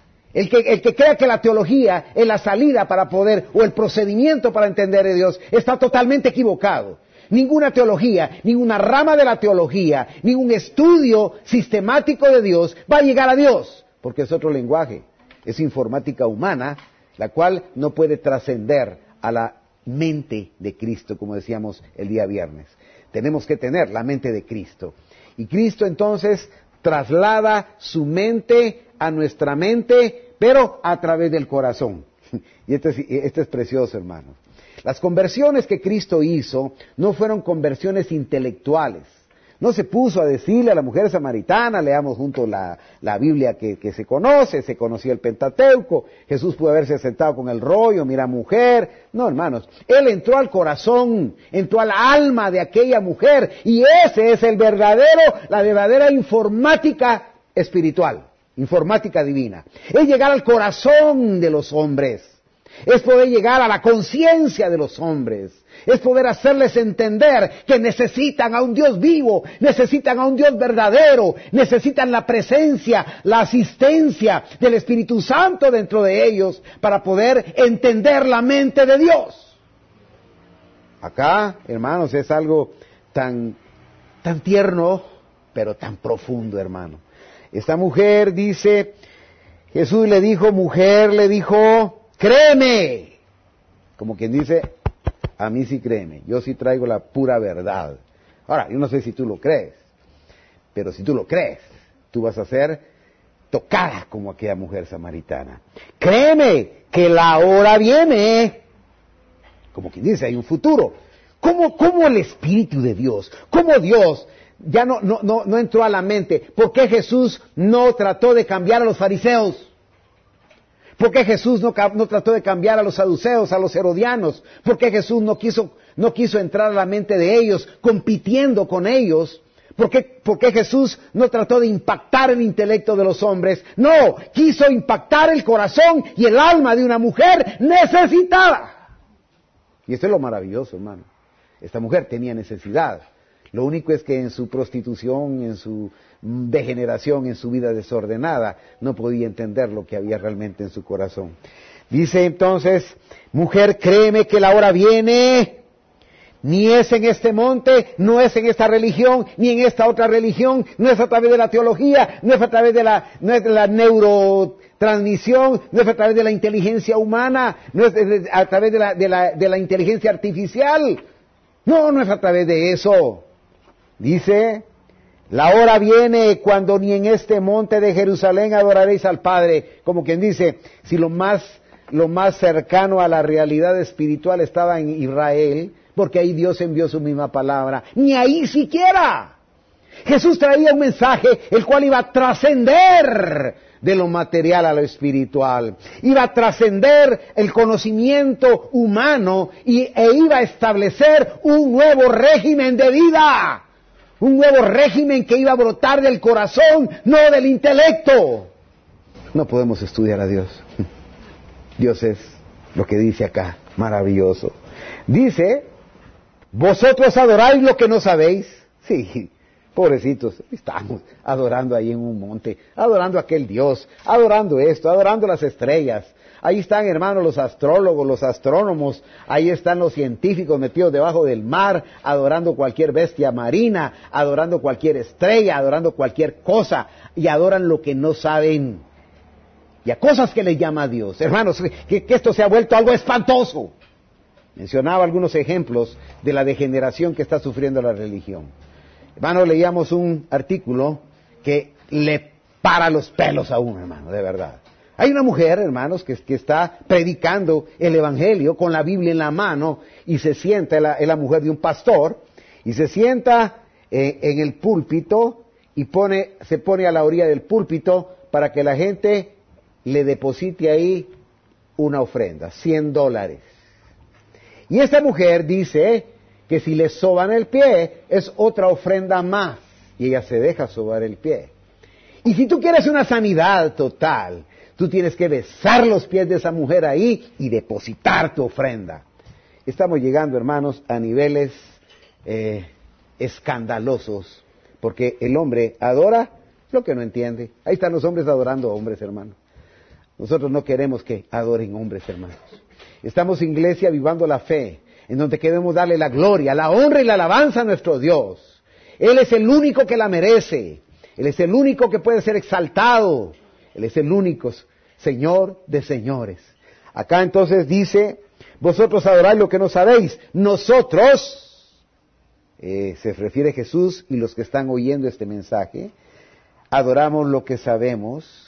Speaker 1: el que crea que la teología es la salida para poder, o el procedimiento para entender a Dios, está totalmente equivocado. Ninguna teología, ninguna rama de la teología, ningún estudio sistemático de Dios va a llegar a Dios, porque es otro lenguaje, es informática humana, la cual no puede trascender a la mente de Cristo, como decíamos el día viernes. Tenemos que tener la mente de Cristo. Y Cristo entonces traslada su mente a nuestra mente, pero a través del corazón. Y esto es precioso, hermano. Las conversiones que Cristo hizo no fueron conversiones intelectuales. No se puso a decirle a la mujer samaritana: leamos juntos la Biblia que se conocía el Pentateuco, Jesús pudo haberse sentado con el rollo, mira mujer. No, hermanos, Él entró al corazón, entró al alma de aquella mujer, y ese es la verdadera informática espiritual, informática divina. Es llegar al corazón de los hombres. Es poder llegar a la conciencia de los hombres. Es poder hacerles entender que necesitan a un Dios vivo, necesitan a un Dios verdadero, necesitan la presencia, la asistencia del Espíritu Santo dentro de ellos para poder entender la mente de Dios. Acá, hermanos, es algo tan tierno, pero tan profundo, hermano. Esta mujer dice, Jesús le dijo, mujer, le dijo: créeme, como quien dice, a mí sí créeme, yo sí traigo la pura verdad. Ahora, yo no sé si tú lo crees, pero si tú lo crees, tú vas a ser tocada como aquella mujer samaritana. Créeme que la hora viene, como quien dice, hay un futuro. ¿Cómo el Espíritu de Dios, cómo Dios ya no entró a la mente? ¿Por qué Jesús no trató de cambiar a los fariseos? ¿Por qué Jesús no trató de cambiar a los saduceos, a los herodianos? ¿Por qué Jesús no quiso entrar a la mente de ellos, compitiendo con ellos ¿Por qué Jesús no trató de impactar el intelecto de los hombres? No, quiso impactar el corazón y el alma de una mujer necesitada. Y eso es lo maravilloso, hermano. Esta mujer tenía necesidad. Lo único es que en su prostitución, en su degeneración, en su vida desordenada, no podía entender lo que había realmente en su corazón. Dice entonces, mujer, créeme que la hora viene, ni es en este monte, no es en esta religión, ni en esta otra religión, no es a través de la teología, no es a través de la neurotransmisión, no es a través de la inteligencia humana, no es a través de la inteligencia artificial. No es a través de eso. Dice, la hora viene cuando ni en este monte de Jerusalén adoraréis al Padre. Como quien dice, si lo más cercano a la realidad espiritual estaba en Israel, porque ahí Dios envió su misma palabra, ni ahí siquiera. Jesús traía un mensaje el cual iba a trascender de lo material a lo espiritual. Iba a trascender el conocimiento humano e iba a establecer un nuevo régimen de vida. Un nuevo régimen que iba a brotar del corazón, no del intelecto. No podemos estudiar a Dios. Dios es lo que dice acá, maravilloso. Dice, vosotros adoráis lo que no sabéis. Sí, pobrecitos, estamos adorando ahí en un monte, adorando a aquel Dios, adorando esto, adorando las estrellas. Ahí están, hermanos, los astrólogos, los astrónomos, ahí están los científicos metidos debajo del mar, adorando cualquier bestia marina, adorando cualquier estrella, adorando cualquier cosa, y adoran lo que no saben, y a cosas que les llama a Dios. Hermanos, que esto se ha vuelto algo espantoso. Mencionaba algunos ejemplos de la degeneración que está sufriendo la religión. Hermanos, leíamos un artículo que le para los pelos a uno, hermano, de verdad. Hay una mujer, hermanos, que está predicando el Evangelio con la Biblia en la mano y se sienta, es la mujer de un pastor, y se sienta en el púlpito y se pone a la orilla del púlpito para que la gente le deposite ahí una ofrenda, $100. Y esa mujer dice que si le soban el pie es otra ofrenda más, y ella se deja sobar el pie. Y si tú quieres una sanidad total, tú tienes que besar los pies de esa mujer ahí y depositar tu ofrenda. Estamos llegando, hermanos, a niveles escandalosos, porque el hombre adora lo que no entiende. Ahí están los hombres adorando a hombres, hermanos. Nosotros no queremos que adoren hombres, hermanos. Estamos en iglesia vivando la fe, en donde queremos darle la gloria, la honra y la alabanza a nuestro Dios. Él es el único que la merece. Él es el único que puede ser exaltado. Él es el único Señor de señores. Acá entonces dice, vosotros adoráis lo que no sabéis. Nosotros, se refiere a Jesús y los que están oyendo este mensaje, adoramos lo que sabemos.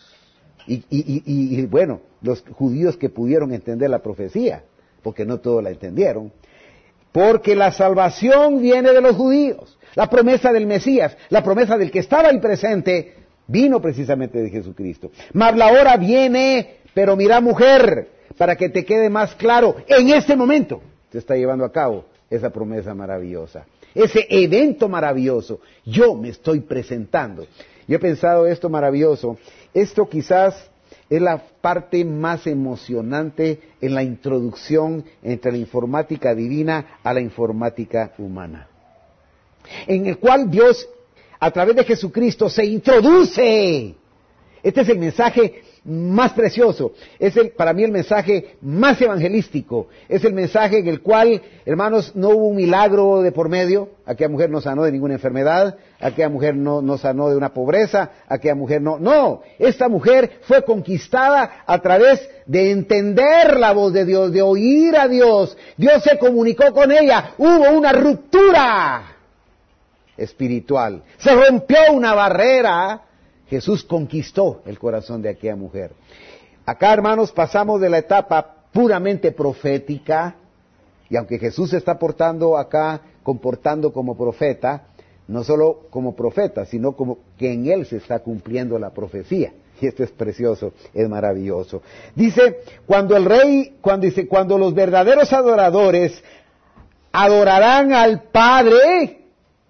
Speaker 1: Y bueno, los judíos que pudieron entender la profecía, porque no todos la entendieron, porque la salvación viene de los judíos. La promesa del Mesías, la promesa del que estaba ahí presente, vino precisamente de Jesucristo. Mas la hora viene, pero mira, mujer, para que te quede más claro, en este momento se está llevando a cabo esa promesa maravillosa, ese evento maravilloso. Yo me estoy presentando. Yo he pensado esto maravilloso. Esto quizás es la parte más emocionante en la introducción entre la informática divina a la informática humana, en el cual Dios, a través de Jesucristo, se introduce. Este es el mensaje más precioso, es para mí el mensaje más evangelístico, es el mensaje en el cual, hermanos, no hubo un milagro de por medio. Aquella mujer no sanó de ninguna enfermedad, aquella mujer no sanó de una pobreza, aquella mujer no, esta mujer fue conquistada a través de entender la voz de Dios, de oír a Dios. Dios se comunicó con ella, hubo una ruptura espiritual, se rompió una barrera. Jesús conquistó el corazón de aquella mujer. Acá, hermanos, pasamos de la etapa puramente profética, y aunque Jesús se está comportando como profeta, no solo como profeta, sino como que en él se está cumpliendo la profecía. Y esto es precioso, es maravilloso. Dice, cuando los verdaderos adoradores adorarán al Padre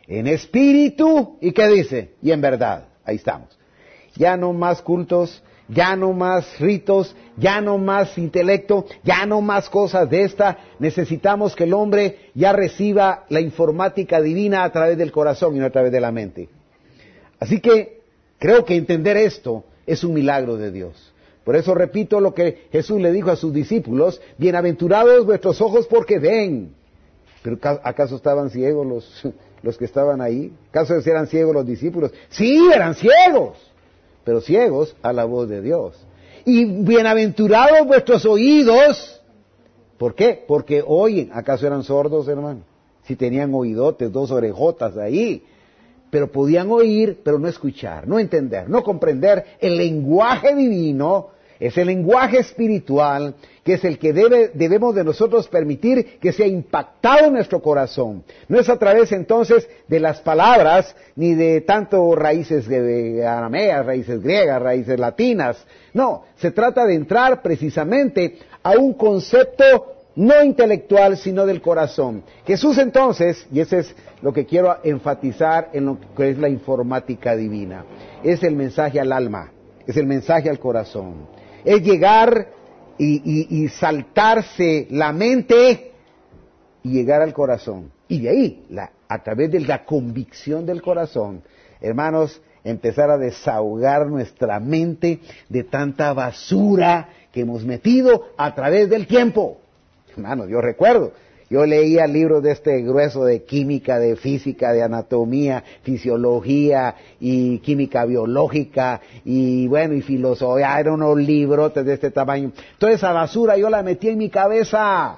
Speaker 1: en espíritu, ¿y qué dice? Y en verdad. Ahí estamos. Ya no más cultos, ya no más ritos, ya no más intelecto, ya no más cosas de esta. Necesitamos que el hombre ya reciba la informática divina a través del corazón y no a través de la mente. Así que creo que entender esto es un milagro de Dios. Por eso repito lo que Jesús le dijo a sus discípulos: bienaventurados vuestros ojos porque ven. ¿Pero acaso estaban ciegos los que estaban ahí? ¿Acaso eran ciegos los discípulos? Sí, eran ciegos, pero ciegos a la voz de Dios. Y bienaventurados vuestros oídos. ¿Por qué? Porque oyen. ¿Acaso eran sordos, hermano? Si tenían oídotes, 2 orejotas ahí. Pero podían oír, pero no escuchar, no entender, no comprender el lenguaje divino. Es el lenguaje espiritual que es el que debemos de nosotros permitir que sea impactado en nuestro corazón. No es a través entonces de las palabras, ni de tanto raíces arameas, raíces griegas, raíces latinas. No, se trata de entrar precisamente a un concepto no intelectual, sino del corazón. Jesús entonces, y eso es lo que quiero enfatizar en lo que es la informática divina, es el mensaje al alma, es el mensaje al corazón. Es llegar y saltarse la mente y llegar al corazón. Y de ahí, a través de la convicción del corazón, hermanos, empezar a desahogar nuestra mente de tanta basura que hemos metido a través del tiempo. Hermanos, yo recuerdo, yo leía libros de este grueso de química, de física, de anatomía, fisiología y química biológica y bueno, y filosofía, eran unos librotes de este tamaño. Toda esa basura yo la metí en mi cabeza.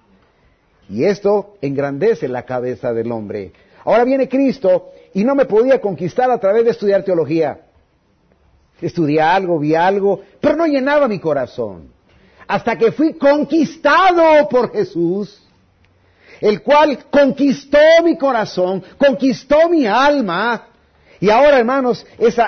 Speaker 1: Y esto engrandece la cabeza del hombre. Ahora viene Cristo y no me podía conquistar a través de estudiar teología. Estudié algo, vi algo, pero no llenaba mi corazón. Hasta que fui conquistado por Jesús, el cual conquistó mi corazón, conquistó mi alma. Y ahora, hermanos,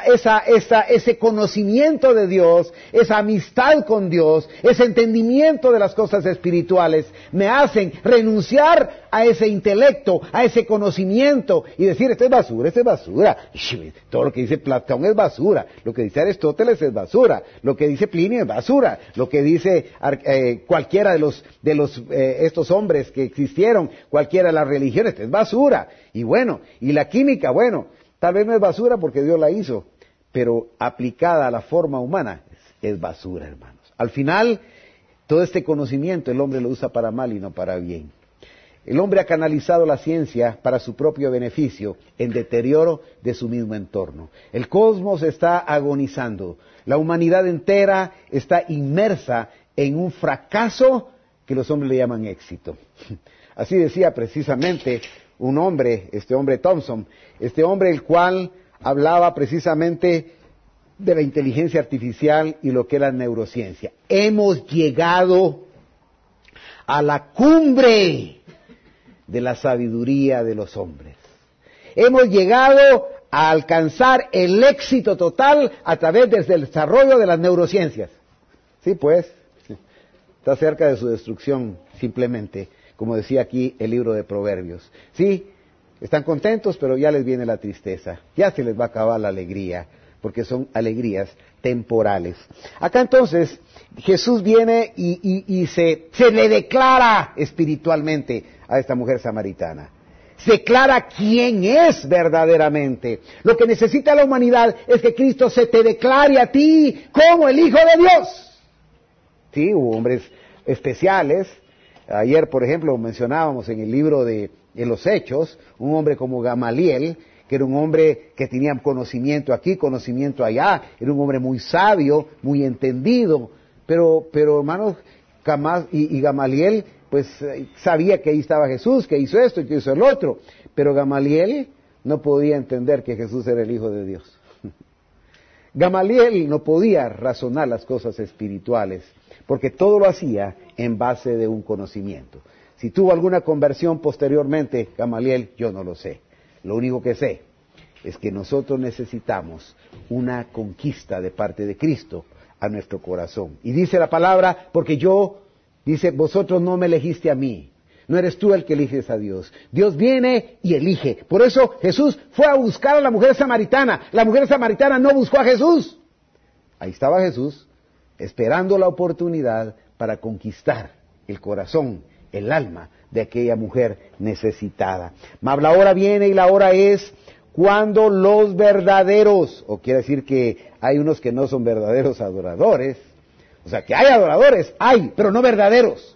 Speaker 1: ese conocimiento de Dios, esa amistad con Dios, ese entendimiento de las cosas espirituales, me hacen renunciar a ese intelecto, a ese conocimiento, y decir, esto es basura, esto es basura. Todo lo que dice Platón es basura, lo que dice Aristóteles es basura, lo que dice Plinio es basura, lo que dice cualquiera de estos hombres que existieron, cualquiera de las religiones, esto es basura. Y bueno, y la química, bueno, tal vez no es basura porque Dios la hizo, pero aplicada a la forma humana es basura, hermanos. Al final, todo este conocimiento el hombre lo usa para mal y no para bien. El hombre ha canalizado la ciencia para su propio beneficio en deterioro de su mismo entorno. El cosmos está agonizando. La humanidad entera está inmersa en un fracaso que los hombres le llaman éxito. Así decía precisamente un hombre, este hombre Thompson, este hombre el cual hablaba precisamente de la inteligencia artificial y lo que era neurociencia. Hemos llegado a la cumbre de la sabiduría de los hombres. Hemos llegado a alcanzar el éxito total a través del desarrollo de las neurociencias. Sí, pues, está cerca de su destrucción simplemente, como decía aquí el libro de Proverbios. Sí, están contentos, pero ya les viene la tristeza. Ya se les va a acabar la alegría, porque son alegrías temporales. Acá entonces, Jesús viene y se le declara espiritualmente a esta mujer samaritana. Se declara quién es verdaderamente. Lo que necesita la humanidad es que Cristo se te declare a ti como el Hijo de Dios. Sí, hubo hombres especiales. Ayer, por ejemplo, mencionábamos en el libro de los Hechos, un hombre como Gamaliel, que era un hombre que tenía conocimiento aquí, conocimiento allá, era un hombre muy sabio, muy entendido, pero hermanos, y Gamaliel, pues sabía que ahí estaba Jesús, que hizo esto y que hizo el otro, pero Gamaliel no podía entender que Jesús era el Hijo de Dios. Gamaliel no podía razonar las cosas espirituales, porque todo lo hacía en base de un conocimiento. Si tuvo alguna conversión posteriormente, Gamaliel, yo no lo sé. Lo único que sé es que nosotros necesitamos una conquista de parte de Cristo a nuestro corazón. Y dice la palabra, porque dice, vosotros no me elegiste a mí, No eres tú el que eliges a Dios. Dios viene y elige. Por eso Jesús fue a buscar a la mujer samaritana. La mujer samaritana no buscó a Jesús. Ahí estaba Jesús, esperando la oportunidad para conquistar el corazón, el alma de aquella mujer necesitada. Mas la hora viene y la hora es cuando los verdaderos, o quiere decir que hay unos que no son verdaderos adoradores, o sea que hay adoradores, hay, pero no verdaderos.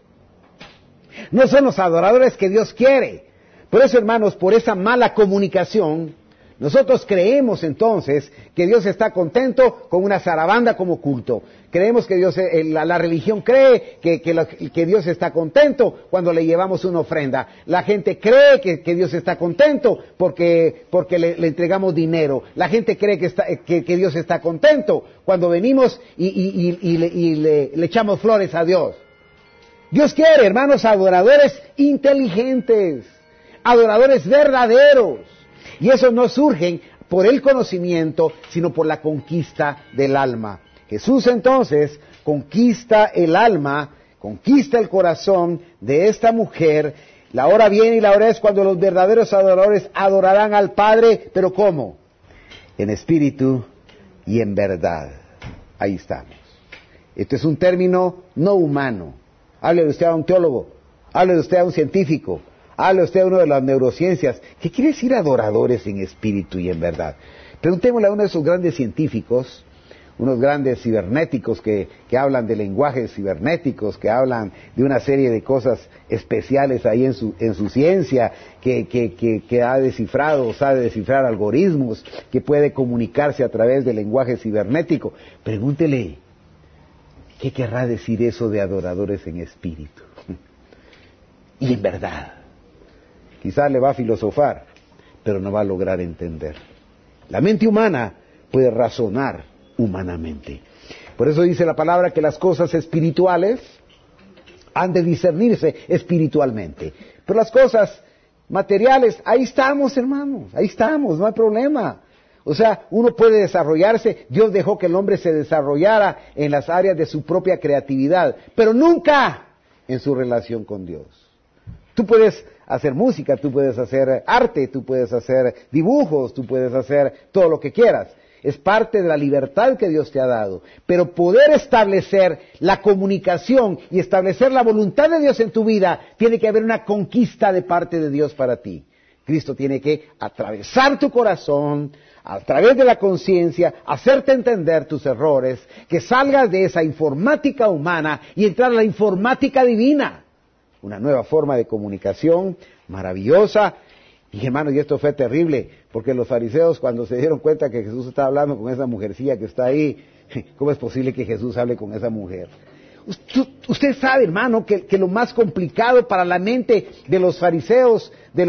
Speaker 1: No son los adoradores que Dios quiere. Por eso, hermanos, por esa mala comunicación, nosotros creemos entonces que Dios está contento con una zarabanda como culto. Creemos que Dios, la religión cree que Dios está contento cuando le llevamos una ofrenda. La gente cree que Dios está contento porque le entregamos dinero. La gente cree que Dios está contento cuando venimos y le echamos flores a Dios. Dios quiere, hermanos, adoradores inteligentes, adoradores verdaderos. Y esos no surgen por el conocimiento, sino por la conquista del alma. Jesús entonces conquista el alma, conquista el corazón de esta mujer. La hora viene y la hora es cuando los verdaderos adoradores adorarán al Padre, pero ¿cómo? En espíritu y en verdad. Ahí estamos. Este es un término no humano. Hable de usted a un teólogo, hable de usted a un científico, hable usted a uno de las neurociencias. ¿Qué quiere decir adoradores en espíritu y en verdad? Preguntémosle a uno de esos grandes científicos, unos grandes cibernéticos que hablan de lenguajes cibernéticos, que hablan de una serie de cosas especiales ahí en su ciencia, que ha descifrado, sabe descifrar algoritmos, que puede comunicarse a través del lenguaje cibernético. Pregúntele, ¿qué querrá decir eso de adoradores en espíritu y en verdad? Quizás le va a filosofar, pero no va a lograr entender. La mente humana puede razonar humanamente. Por eso dice la palabra que las cosas espirituales han de discernirse espiritualmente. Pero las cosas materiales, ahí estamos, hermanos, ahí estamos, no hay problema. O sea, uno puede desarrollarse. Dios dejó que el hombre se desarrollara en las áreas de su propia creatividad, pero nunca en su relación con Dios. Tú puedes hacer música, tú puedes hacer arte, tú puedes hacer dibujos, tú puedes hacer todo lo que quieras. Es parte de la libertad que Dios te ha dado. Pero poder establecer la comunicación y establecer la voluntad de Dios en tu vida, tiene que haber una conquista de parte de Dios para ti. Cristo tiene que atravesar tu corazón, a través de la conciencia, hacerte entender tus errores, que salgas de esa informática humana y entrar a la informática divina. Una nueva forma de comunicación maravillosa. Y hermanos, y esto fue terrible, porque los fariseos cuando se dieron cuenta que Jesús estaba hablando con esa mujercilla que está ahí, ¿cómo es posible que Jesús hable con esa mujer? Usted sabe, hermano, que lo más complicado para la mente de los fariseos, de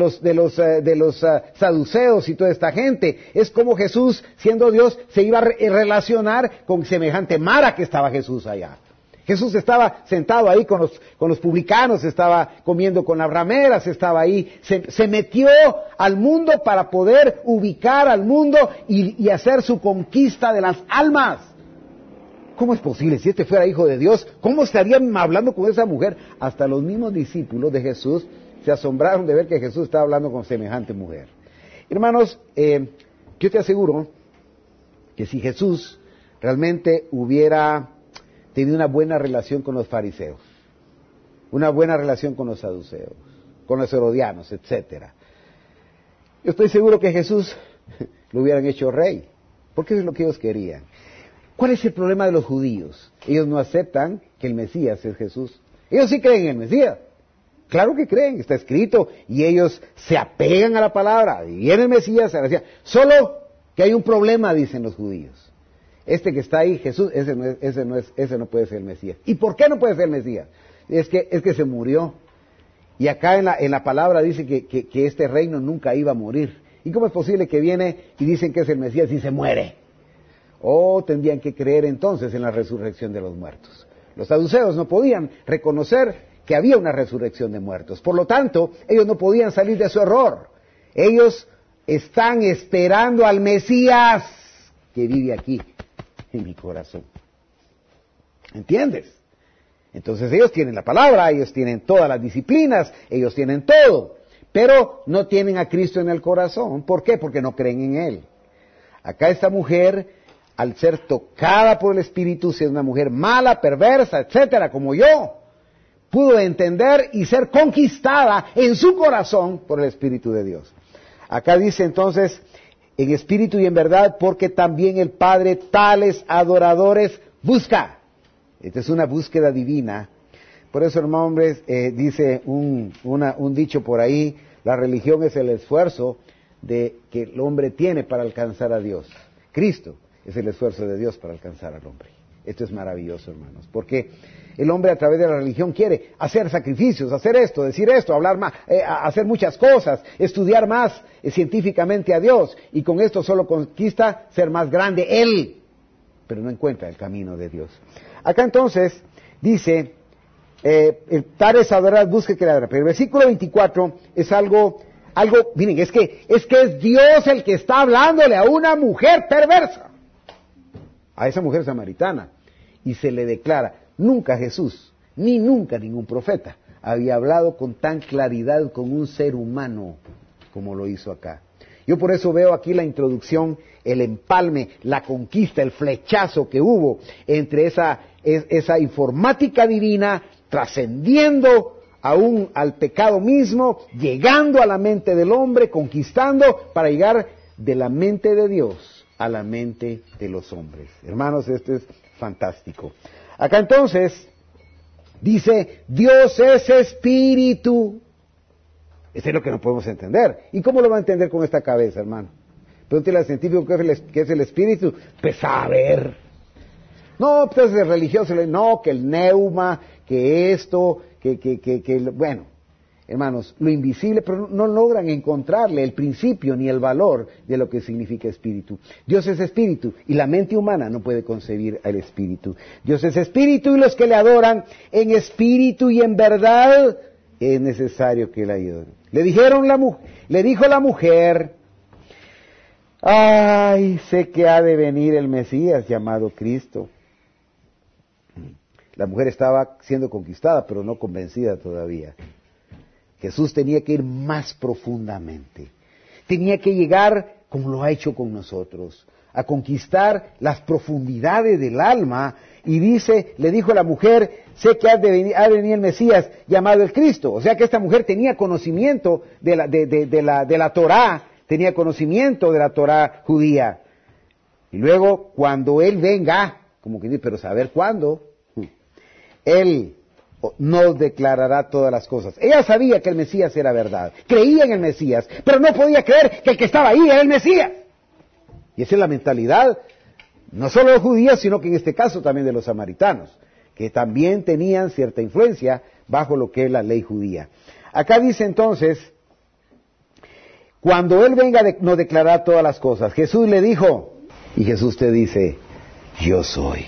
Speaker 1: los saduceos y toda esta gente, es cómo Jesús, siendo Dios, se iba a relacionar con semejante mara que estaba Jesús allá. Jesús estaba sentado ahí con los publicanos, estaba comiendo con las rameras, estaba ahí, se metió al mundo para poder ubicar al mundo y hacer su conquista de las almas. ¿Cómo es posible? Si este fuera hijo de Dios, ¿cómo estarían hablando con esa mujer? Hasta los mismos discípulos de Jesús se asombraron de ver que Jesús estaba hablando con semejante mujer. Hermanos, yo te aseguro que si Jesús realmente hubiera tenido una buena relación con los fariseos, una buena relación con los saduceos, con los herodianos, etcétera, yo estoy seguro que Jesús lo hubieran hecho rey, porque eso es lo que ellos querían. ¿Cuál es el problema de los judíos? Ellos no aceptan que el Mesías es Jesús. Ellos sí creen en el Mesías. Claro que creen, está escrito, y ellos se apegan a la palabra, y viene el Mesías, solo que hay un problema, dicen los judíos. Este que está ahí, Jesús, ese no puede ser el Mesías. ¿Y por qué no puede ser el Mesías? Es que se murió. Y acá en la palabra dice que este reino nunca iba a morir. ¿Y cómo es posible que viene y dicen que es el Mesías y se muere? Tendrían que creer entonces en la resurrección de los muertos. Los saduceos no podían reconocer que había una resurrección de muertos. Por lo tanto, ellos no podían salir de su error. Ellos están esperando al Mesías que vive aquí, en mi corazón. ¿Entiendes? Entonces ellos tienen la palabra, ellos tienen todas las disciplinas, ellos tienen todo, pero no tienen a Cristo en el corazón. ¿Por qué? Porque no creen en Él. Acá esta mujer, al ser tocada por el Espíritu, siendo una mujer mala, perversa, etcétera, como yo, pudo entender y ser conquistada en su corazón por el Espíritu de Dios. Acá dice entonces, en espíritu y en verdad, porque también el Padre tales adoradores busca. Esta es una búsqueda divina. Por eso, hermano, hombres, dice un dicho por ahí, la religión es el esfuerzo que el hombre tiene para alcanzar a Dios. Cristo es el esfuerzo de Dios para alcanzar al hombre. Esto es maravilloso, hermanos, porque el hombre a través de la religión quiere hacer sacrificios, hacer esto, decir esto, hablar más, hacer muchas cosas, estudiar más científicamente a Dios, y con esto solo conquista ser más grande Él, pero no encuentra el camino de Dios. Acá entonces dice, tales adorar, busque que la adore. Pero el versículo 24 es algo, miren, es que es Dios el que está hablándole a una mujer perversa, a esa mujer samaritana, y se le declara, nunca Jesús, ni nunca ningún profeta había hablado con tan claridad con un ser humano como lo hizo acá. Yo por eso veo aquí la introducción, el empalme, la conquista, el flechazo que hubo entre esa informática divina, trascendiendo aún al pecado mismo, llegando a la mente del hombre, conquistando para llegar de la mente de Dios a la mente de los hombres. Hermanos, esto es fantástico. Acá entonces dice, Dios es espíritu. Eso es lo que no podemos entender. ¿Y cómo lo va a entender con esta cabeza, hermano? Pregúntale al científico qué es el espíritu. Pues a ver. No, pues es religioso. No, que el neuma, que esto, bueno. Hermanos, lo invisible, pero no logran encontrarle el principio ni el valor de lo que significa espíritu. Dios es espíritu y la mente humana no puede concebir al espíritu. Dios es espíritu y los que le adoran en espíritu y en verdad es necesario que le adoren. Le dijo la mujer, ay, sé que ha de venir el Mesías llamado Cristo. La mujer estaba siendo conquistada, pero no convencida todavía. Jesús tenía que ir más profundamente. Tenía que llegar, como lo ha hecho con nosotros, a conquistar las profundidades del alma. Y le dijo a la mujer, sé que ha de venir el Mesías llamado el Cristo. O sea que esta mujer tenía conocimiento de la Torá, tenía conocimiento de la Torá judía. Y luego, cuando Él venga, como que dice, pero saber cuándo, Él nos declarará todas las cosas. Ella sabía que el Mesías era verdad, creía en el Mesías, pero no podía creer que el que estaba ahí era el Mesías. Y esa es la mentalidad, no solo de los judíos, sino que en este caso también de los samaritanos, que también tenían cierta influencia bajo lo que es la ley judía. Acá dice entonces, cuando Él venga nos declarará todas las cosas. Jesús le dijo, y Jesús te dice, yo soy.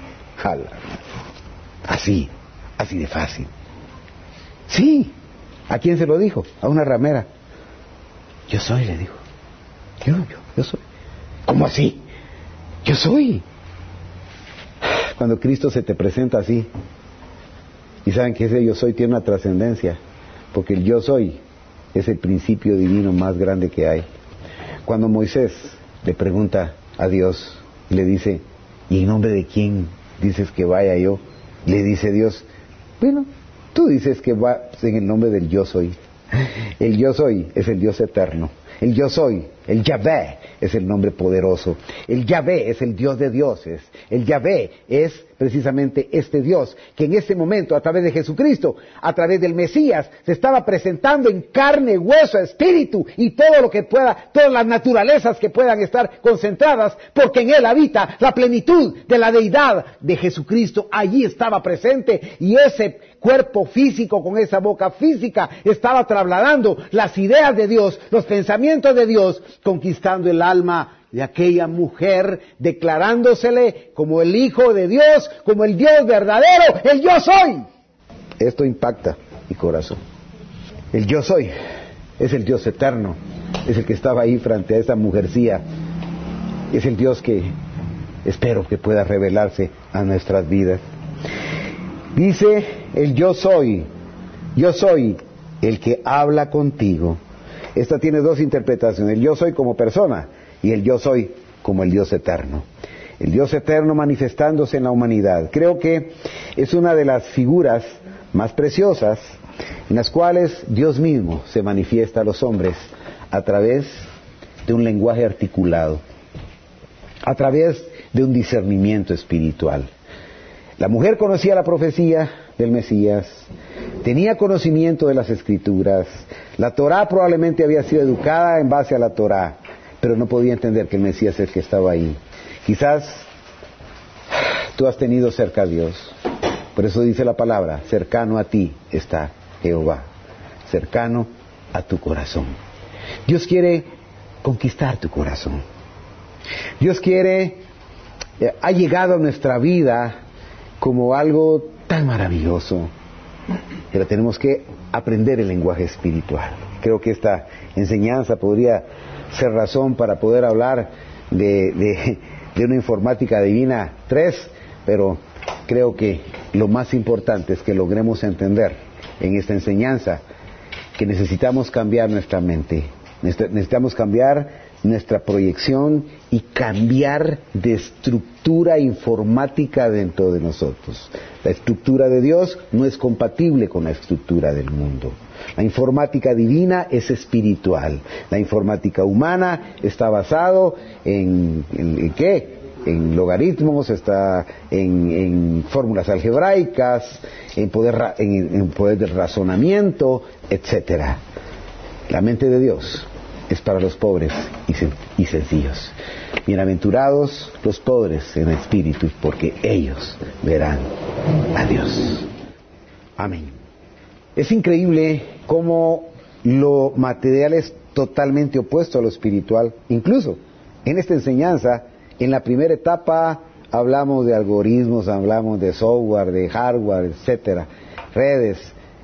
Speaker 1: Así de fácil. Sí. ¿A quién se lo dijo? A una ramera. Yo soy, le dijo. Yo soy. ¿Cómo así? Yo soy. Cuando Cristo se te presenta así, y saben que ese yo soy tiene una trascendencia, porque el yo soy es el principio divino más grande que hay. Cuando Moisés le pregunta a Dios, y le dice, ¿y en nombre de quién dices que vaya yo? Le dice Dios, bueno, tú dices que va en el nombre del yo soy. El yo soy es el Dios eterno. El yo soy, el Yahvé, es el nombre poderoso. El Yahvé es el Dios de dioses. El Yahvé es precisamente este Dios que en este momento, a través de Jesucristo, a través del Mesías, se estaba presentando en carne, hueso, espíritu y todo lo que pueda, todas las naturalezas que puedan estar concentradas, porque en Él habita la plenitud de la deidad de Jesucristo. Allí estaba presente y ese cuerpo físico con esa boca física estaba trasladando las ideas de Dios, los pensamientos de Dios, conquistando el alma de aquella mujer, declarándosele como el Hijo de Dios, como el Dios verdadero, el yo soy. Esto impacta mi corazón. El yo soy es el Dios eterno, es el que estaba ahí frente a esa mujercía, es el Dios que espero que pueda revelarse a nuestras vidas. Dice el yo soy el que habla contigo. Esta tiene dos interpretaciones, el yo soy como persona y el yo soy como el Dios eterno. El Dios eterno manifestándose en la humanidad. Creo que es una de las figuras más preciosas en las cuales Dios mismo se manifiesta a los hombres a través de un lenguaje articulado, a través de un discernimiento espiritual. La mujer conocía la profecía del Mesías, tenía conocimiento de las Escrituras, la Torá probablemente había sido educada en base a la Torá, pero no podía entender que el Mesías es el que estaba ahí. Quizás tú has tenido cerca a Dios, por eso dice la palabra, cercano a ti está Jehová, cercano a tu corazón. Dios quiere conquistar tu corazón. Dios ha llegado a nuestra vida como algo tan maravilloso, pero tenemos que aprender el lenguaje espiritual. Creo que esta enseñanza podría ser razón para poder hablar de una informática divina 3, pero creo que lo más importante es que logremos entender en esta enseñanza que necesitamos cambiar nuestra mente, necesitamos cambiar nuestra proyección y cambiar de estructura informática dentro de nosotros. La estructura de Dios no es compatible con la estructura del mundo. La informática divina es espiritual. La informática humana está basado ¿en qué? En logaritmos, está en fórmulas algebraicas, en poder de razonamiento, etcétera. La mente de Dios es para los pobres y sencillos. Bienaventurados los pobres en espíritu, porque ellos verán a Dios. Amén. Es increíble cómo lo material es totalmente opuesto a lo espiritual. Incluso en esta enseñanza, en la primera etapa, hablamos de algoritmos, hablamos de software, de hardware, etcétera, redes.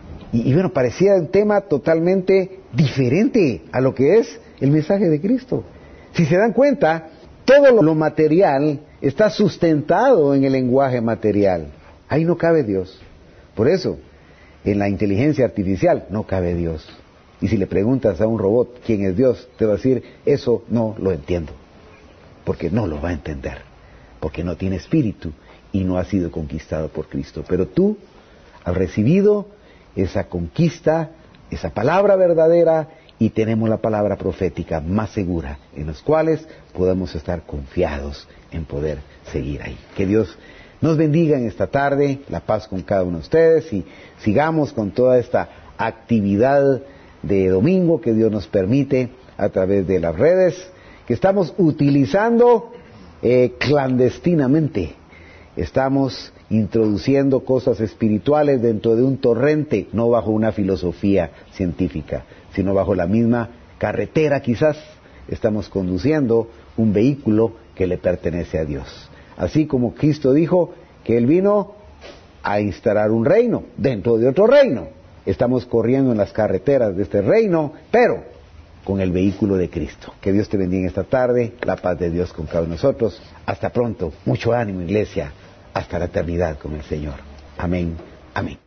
Speaker 1: Y bueno, parecía un tema totalmente diferente a lo que es el mensaje de Cristo. Si se dan cuenta, todo lo material está sustentado en el lenguaje material. Ahí no cabe Dios. Por eso, en la inteligencia artificial no cabe Dios. Y si le preguntas a un robot quién es Dios, te va a decir, eso no lo entiendo. Porque no lo va a entender. Porque no tiene espíritu y no ha sido conquistado por Cristo. Pero tú has recibido esa conquista, esa palabra verdadera, y tenemos la palabra profética más segura, en los cuales podemos estar confiados en poder seguir ahí. Que Dios nos bendiga en esta tarde, la paz con cada uno de ustedes, y sigamos con toda esta actividad de domingo que Dios nos permite a través de las redes, que estamos utilizando clandestinamente. Estamos introduciendo cosas espirituales dentro de un torrente, no bajo una filosofía científica, sino bajo la misma carretera quizás. Estamos conduciendo un vehículo que le pertenece a Dios. Así como Cristo dijo que Él vino a instalar un reino dentro de otro reino. Estamos corriendo en las carreteras de este reino, pero con el vehículo de Cristo. Que Dios te bendiga esta tarde, la paz de Dios con cada uno de nosotros. Hasta pronto, mucho ánimo, iglesia, hasta la eternidad con el Señor. Amén, amén.